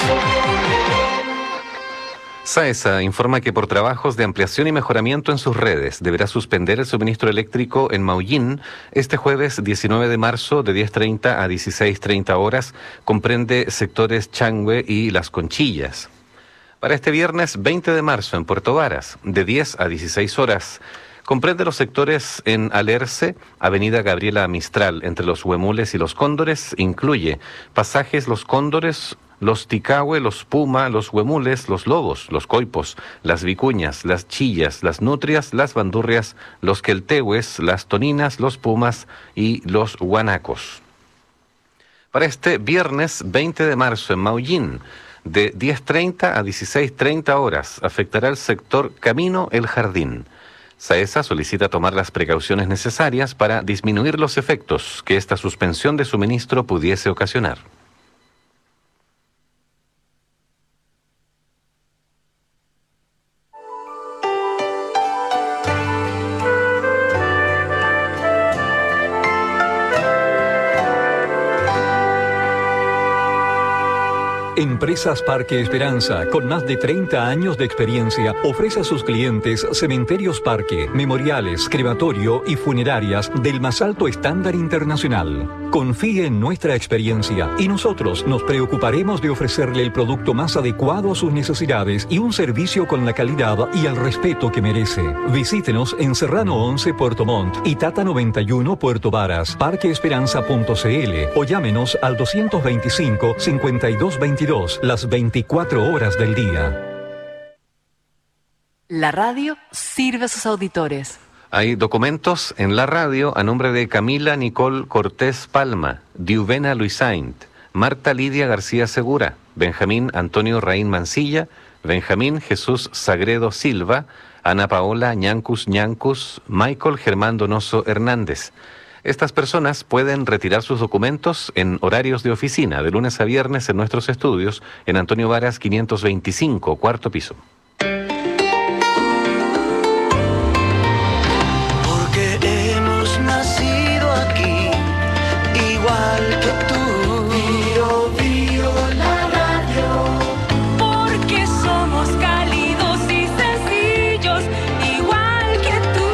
SAESA informa que por trabajos de ampliación y mejoramiento en sus redes deberá suspender el suministro eléctrico en Maullín este jueves 19 de marzo de 10:30 a 16:30 horas. Comprende sectores Changue y Las Conchillas. Para este viernes 20 de marzo en Puerto Varas, de 10 a 16 horas. Comprende los sectores en Alerce, Avenida Gabriela Mistral, entre los Huemules y los Cóndores. Incluye pasajes Los Cóndores, Los Ticahue, Los Puma, Los Huemules, Los Lobos, Los Coipos, Las Vicuñas, Las Chillas, Las Nutrias, Las Bandurrias, Los Queltehues, Las Toninas, Los Pumas y Los Guanacos. Para este viernes 20 de marzo en Maullín, de 10:30 a 16:30 horas, afectará el sector Camino El Jardín. SAESA solicita tomar las precauciones necesarias para disminuir los efectos que esta suspensión de suministro pudiese ocasionar. Empresas Parque Esperanza, con más de 30 años de experiencia, ofrece a sus clientes cementerios parque, memoriales, crematorio y funerarias del más alto estándar internacional. Confíe en nuestra experiencia y nosotros nos preocuparemos de ofrecerle el producto más adecuado a sus necesidades y un servicio con la calidad y el respeto que merece. Visítenos en Serrano 11 Puerto Montt y Tata 91 Puerto Varas, parqueesperanza.cl o llámenos al 225-5222 las 24 horas del día. La radio sirve a sus auditores. Hay documentos en la radio a nombre de Camila Nicole Cortés Palma, Diuvena Luisaint, Marta Lidia García Segura, Benjamín Antonio Raín Mancilla, Benjamín Jesús Sagredo Silva, Ana Paola Ñancus Ñancus, Michael Germán Donoso Hernández. Estas personas pueden retirar sus documentos en horarios de oficina, de lunes a viernes en nuestros estudios, en Antonio Varas 525, cuarto piso. Porque hemos nacido aquí, igual que tú. Bio, bio, la radio. Porque somos cálidos y sencillos, igual que tú.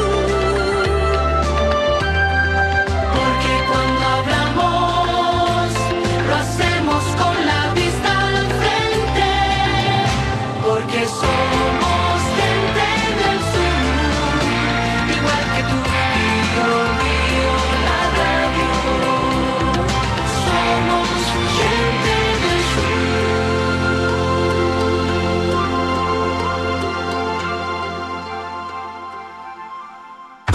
Porque cuando hablamos, lo hacemos con la vista al frente. Porque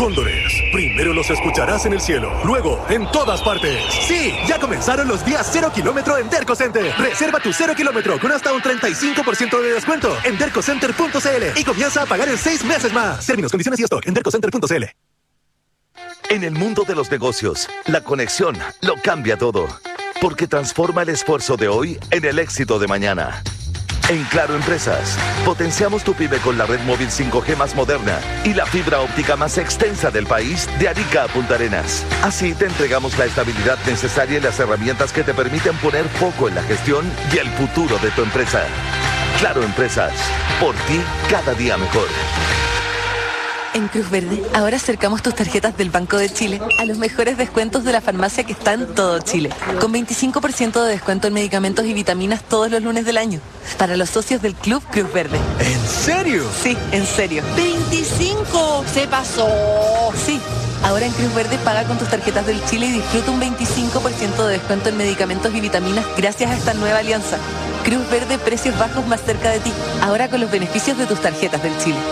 Cóndores. Primero los escucharás en el cielo, luego en todas partes. Sí, ya comenzaron los días 0 kilómetro en Derco Center. Reserva tu 0 kilómetro con hasta un 35% de descuento en dercocenter.cl y comienza a pagar en 6 meses más. Términos, condiciones y stock en dercocenter.cl. En el mundo de los negocios, la conexión lo cambia todo, porque transforma el esfuerzo de hoy en el éxito de mañana. En Claro Empresas, potenciamos tu pyme con la red móvil 5G más moderna y la fibra óptica más extensa del país, de Arica a Punta Arenas. Así te entregamos la estabilidad necesaria y las herramientas que te permiten poner foco en la gestión y el futuro de tu empresa. Claro Empresas, por ti cada día mejor. En Cruz Verde, ahora acercamos tus tarjetas del Banco de Chile a los mejores descuentos de la farmacia que está en todo Chile, con 25% de descuento en medicamentos y vitaminas todos los lunes del año, para los socios del Club Cruz Verde. ¿En serio? Sí, en serio. ¡25! ¡Se pasó! Sí, ahora en Cruz Verde paga con tus tarjetas del Chile y disfruta un 25% de descuento en medicamentos y vitaminas gracias a esta nueva alianza. Cruz Verde, precios bajos más cerca de ti, ahora con los beneficios de tus tarjetas del Chile.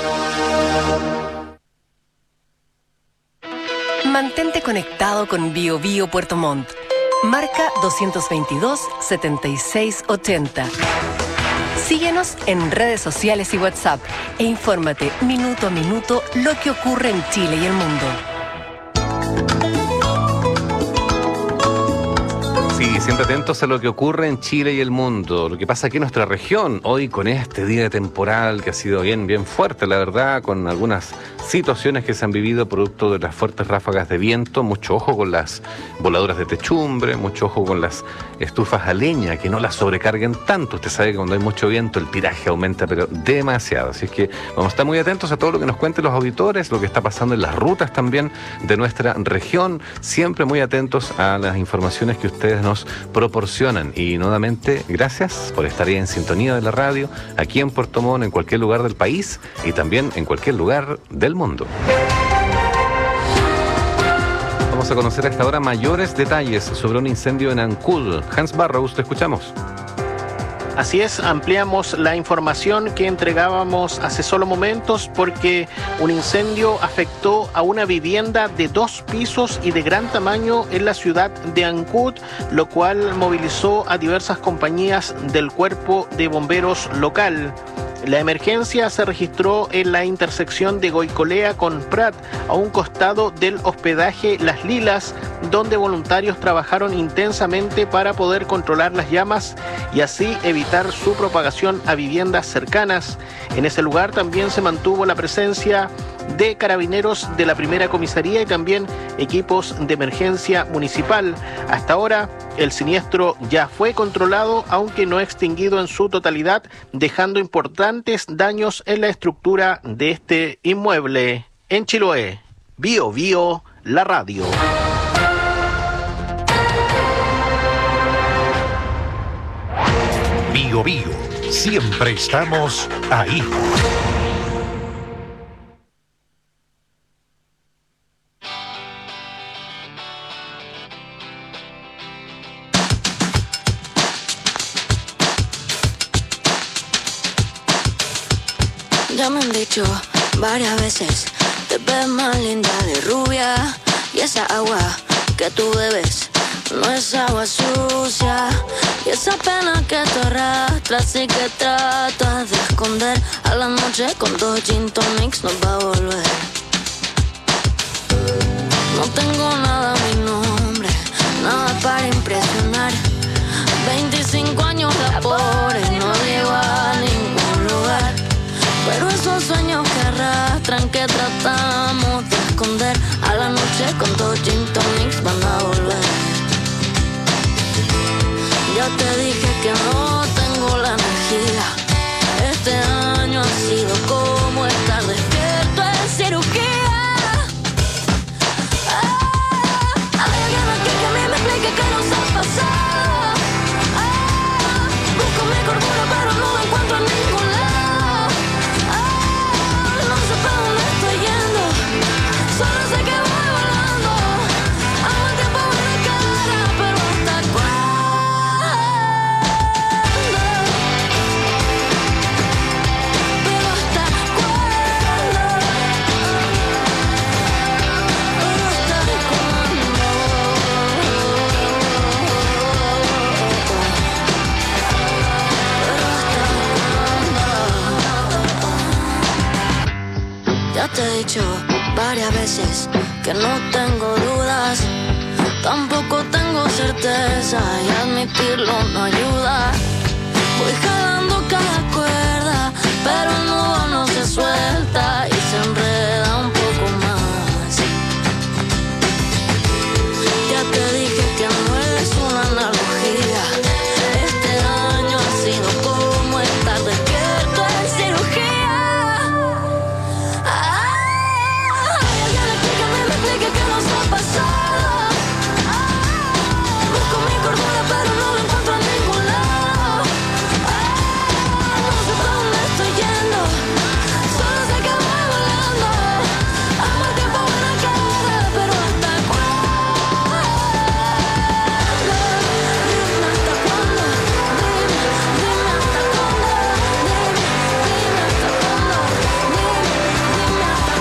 Mantente conectado con BioBio Puerto Montt. Marca 222-7680. Síguenos en redes sociales y WhatsApp e infórmate minuto a minuto lo que ocurre en Chile y el mundo. Sí, siempre atentos a lo que ocurre en Chile y el mundo. Lo que pasa aquí en nuestra región, hoy con este día de temporal que ha sido bien fuerte, la verdad, con algunas situaciones que se han vivido producto de las fuertes ráfagas de viento. Mucho ojo con las voladoras de techumbre, mucho ojo con las estufas a leña, que no las sobrecarguen tanto. Usted sabe que cuando hay mucho viento el tiraje aumenta, pero demasiado. Así es que vamos a estar muy atentos a todo lo que nos cuenten los auditores, lo que está pasando en las rutas también de nuestra región. Siempre muy atentos a las informaciones que ustedes nos proporcionan. Y nuevamente, gracias por estar ahí en sintonía de la radio, aquí en Puerto Montt, en cualquier lugar del país y también en cualquier lugar del mundo. Vamos a conocer a esta hora mayores detalles sobre un incendio en Ancud. Hans Barrows, te escuchamos. Así es, ampliamos la información que entregábamos hace solo momentos porque un incendio afectó a una vivienda de 2 pisos y de gran tamaño en la ciudad de Ancud, lo cual movilizó a diversas compañías del cuerpo de bomberos local. La emergencia se registró en la intersección de Goicolea con Prat, a un costado del hospedaje Las Lilas, donde voluntarios trabajaron intensamente para poder controlar las llamas y así evitar su propagación a viviendas cercanas. En ese lugar también se mantuvo la presencia de carabineros de la primera comisaría y también equipos de emergencia municipal. Hasta ahora, el siniestro ya fue controlado, aunque no extinguido en su totalidad, dejando importantes daños en la estructura de este inmueble. En Chiloé, BioBio, la radio. BioBio, siempre estamos ahí. Ya me han dicho varias veces, te ves más linda de rubia. Y esa agua que tú bebes no es agua sucia. Y esa pena que te arrastras y que tratas de esconder, a la noche con 2 gin tonics nos va a volver. No tengo nada a mi nombre, nada para impresionar. 25 años de pobre, no llego a ningún lugar. Pero esos sueños que arrastran, que tratamos de esconder, a la noche con 2 gin tonics van a volver. Ya te dije que no tengo la energía. Este año ha sido como estar despierto en cirugía. Hay alguien aquí que a mí me explique qué nos ha pasado. Busco mi cordura pero no la encuentro en ningún lado. No sé para dónde estoy yendo, solo sé que voy volando. Hago el tiempo en la cara, pero ¿hasta cuándo? Pero ¿hasta te he dicho varias veces que no tengo dudas, tampoco tengo certeza y admitirlo no ayuda. Voy jalando cada cuerda, pero el nudo no se suelta y se enreda un poco más. Ya te dije que no es una analogía. Este año ha sido como estar despierto en cirugía. Alguien explícame, me explique qué nos ha pasado. Busco mi cordura pero no la encuentro en ningún lado. No sé para dónde estoy yendo, solo sé que voy volando. Amo el tiempo buena cara, pero hasta cuándo. Dime hasta cuándo, dime hasta cuándo, dime hasta cuándo, dime hasta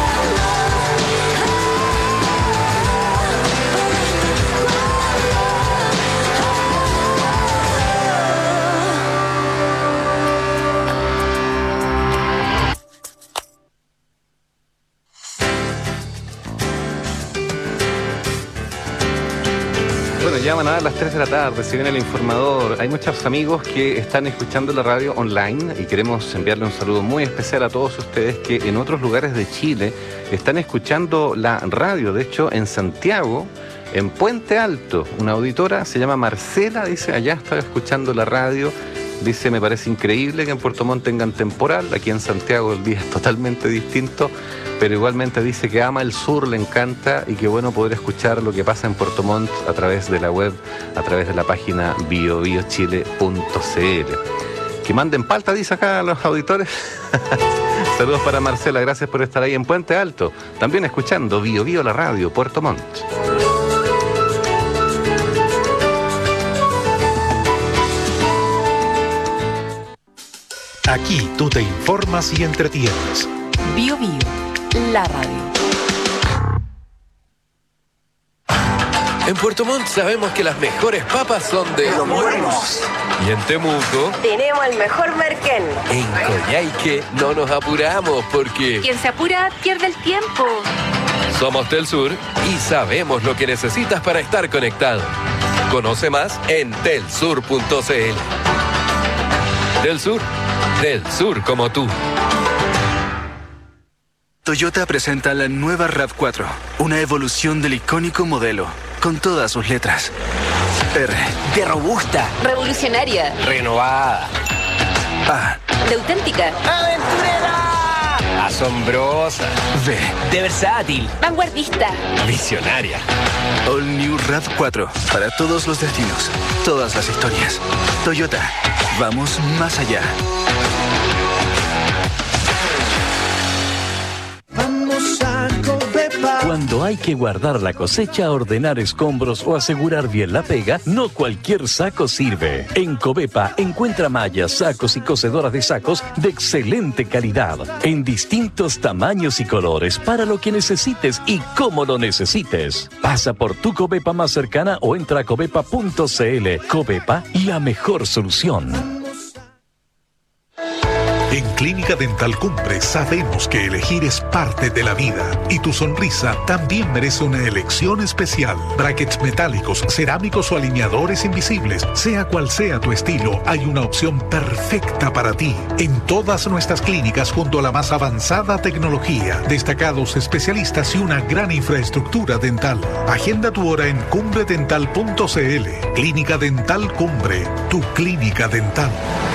Bueno, ya van a dar las 3 de la tarde, se viene el informador. Hay muchos amigos que están escuchando la radio online y queremos enviarle un saludo muy especial a todos ustedes que en otros lugares de Chile están escuchando la radio. De hecho, en Santiago, en Puente Alto, una auditora se llama Marcela, dice, allá está escuchando la radio. Dice, me parece increíble que en Puerto Montt tengan temporal, aquí en Santiago el día es totalmente distinto, pero igualmente dice que ama el sur, le encanta y que bueno poder escuchar lo que pasa en Puerto Montt a través de la web, a través de la página biobiochile.cl. Que manden palta, dice acá a los auditores. Saludos para Marcela, gracias por estar ahí en Puente Alto, también escuchando Bio Bio la radio, Puerto Montt. Aquí tú te informas y entretienes. Bio Bio, la radio. En Puerto Montt sabemos que las mejores papas son de Los Buenos. Y en Temuco Tenemos el mejor merquén. En Coyhaique no nos apuramos porque Quien se apura pierde el tiempo. somos Telsur y sabemos lo que necesitas para estar conectado. Conoce más en telsur.cl. Telsur, del sur como tú. Toyota presenta la nueva RAV4, una evolución del icónico modelo, con todas sus letras. R de robusta, Revolucionaria, renovada, A de auténtica, aventurera, asombrosa, V de versátil, vanguardista, visionaria. All New RAV4, para todos los destinos, todas las historias. Toyota, vamos más allá. Cuando hay que guardar la cosecha, ordenar escombros o asegurar bien la pega, no cualquier saco sirve. En Covepa encuentra mallas, sacos y cosedoras de sacos de excelente calidad, en distintos tamaños y colores, para lo que necesites y cómo lo necesites. Pasa por tu Covepa más cercana o entra a covepa.cl. Covepa, la mejor solución. En Clínica Dental Cumbre sabemos que elegir es parte de la vida y tu sonrisa también merece una elección especial. Brackets metálicos, cerámicos o alineadores invisibles, sea cual sea tu estilo, hay una opción perfecta para ti. En todas nuestras clínicas junto a la más avanzada tecnología, destacados especialistas y una gran infraestructura dental. Agenda tu hora en cumbredental.cl. Clínica Dental Cumbre, tu clínica dental.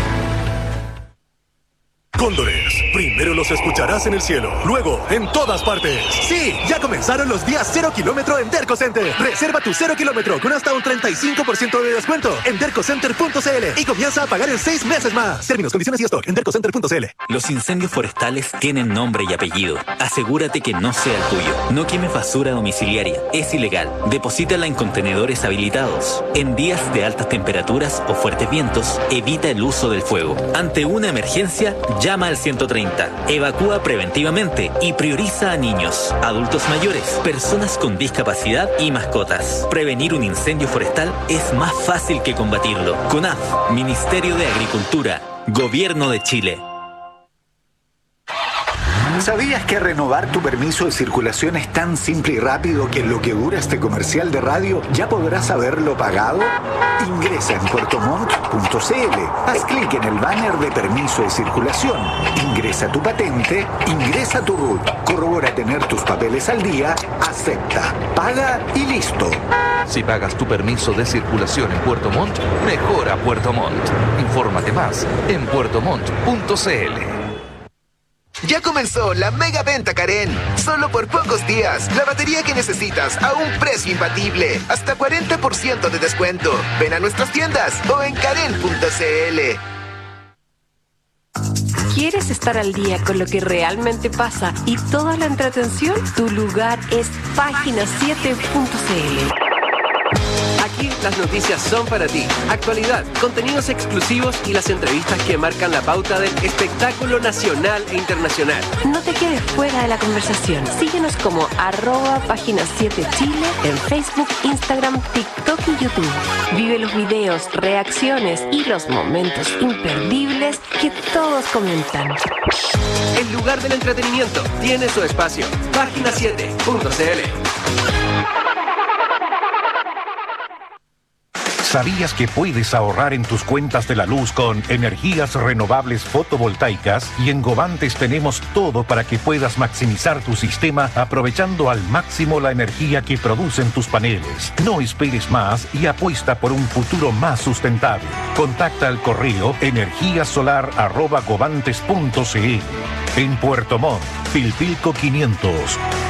Cóndores, primero los escucharás en el cielo, luego en todas partes. Sí, ya comenzaron los días 0 kilómetro en Derco Center. Reserva tu 0 kilómetro con hasta un 35% de descuento en dercocenter.cl y comienza a pagar en 6 meses más. Términos, condiciones y stock en dercocenter.cl. Los incendios forestales tienen nombre y apellido. Asegúrate que no sea el tuyo. No quemes basura domiciliaria. Es ilegal. Deposítala en contenedores habilitados. En días de altas temperaturas o fuertes vientos, evita el uso del fuego. Ante una emergencia, llama al 130. Evacúa preventivamente y prioriza a niños, adultos mayores, personas con discapacidad y mascotas. Prevenir un incendio forestal es más fácil que combatirlo. CONAF, Ministerio de Agricultura, Gobierno de Chile. ¿Sabías que renovar tu permiso de circulación es tan simple y rápido que en lo que dura este comercial de radio ya podrás haberlo pagado? Ingresa en puertomont.cl, haz clic en el banner de permiso de circulación, ingresa tu patente, ingresa tu RUT, corrobora tener tus papeles al día, acepta, paga y listo. Si pagas tu permiso de circulación en Puerto Montt, mejora Puerto Montt. Infórmate más en puertomont.cl. Ya comenzó la mega venta Karen. Solo por pocos días. La batería que necesitas a un precio imbatible. Hasta 40% de descuento. Ven a nuestras tiendas o en karen.cl. ¿Quieres estar al día con lo que realmente pasa y toda la entretención? Tu lugar es página7.cl. Aquí las noticias son para ti. Actualidad, contenidos exclusivos y las entrevistas que marcan la pauta del espectáculo nacional e internacional. No te quedes fuera de la conversación. Síguenos como @página7chile en Facebook, Instagram, TikTok y YouTube. Vive los videos, reacciones y los momentos imperdibles que todos comentan. El lugar del entretenimiento tiene su espacio. Página7.cl. ¿Sabías que puedes ahorrar en tus cuentas de la luz con energías renovables fotovoltaicas? Y en Govantes tenemos todo para que puedas maximizar tu sistema aprovechando al máximo la energía que producen tus paneles. No esperes más y apuesta por un futuro más sustentable. Contacta al correo energiasolar@govantes.cl. En Puerto Montt, Pilpilco 500,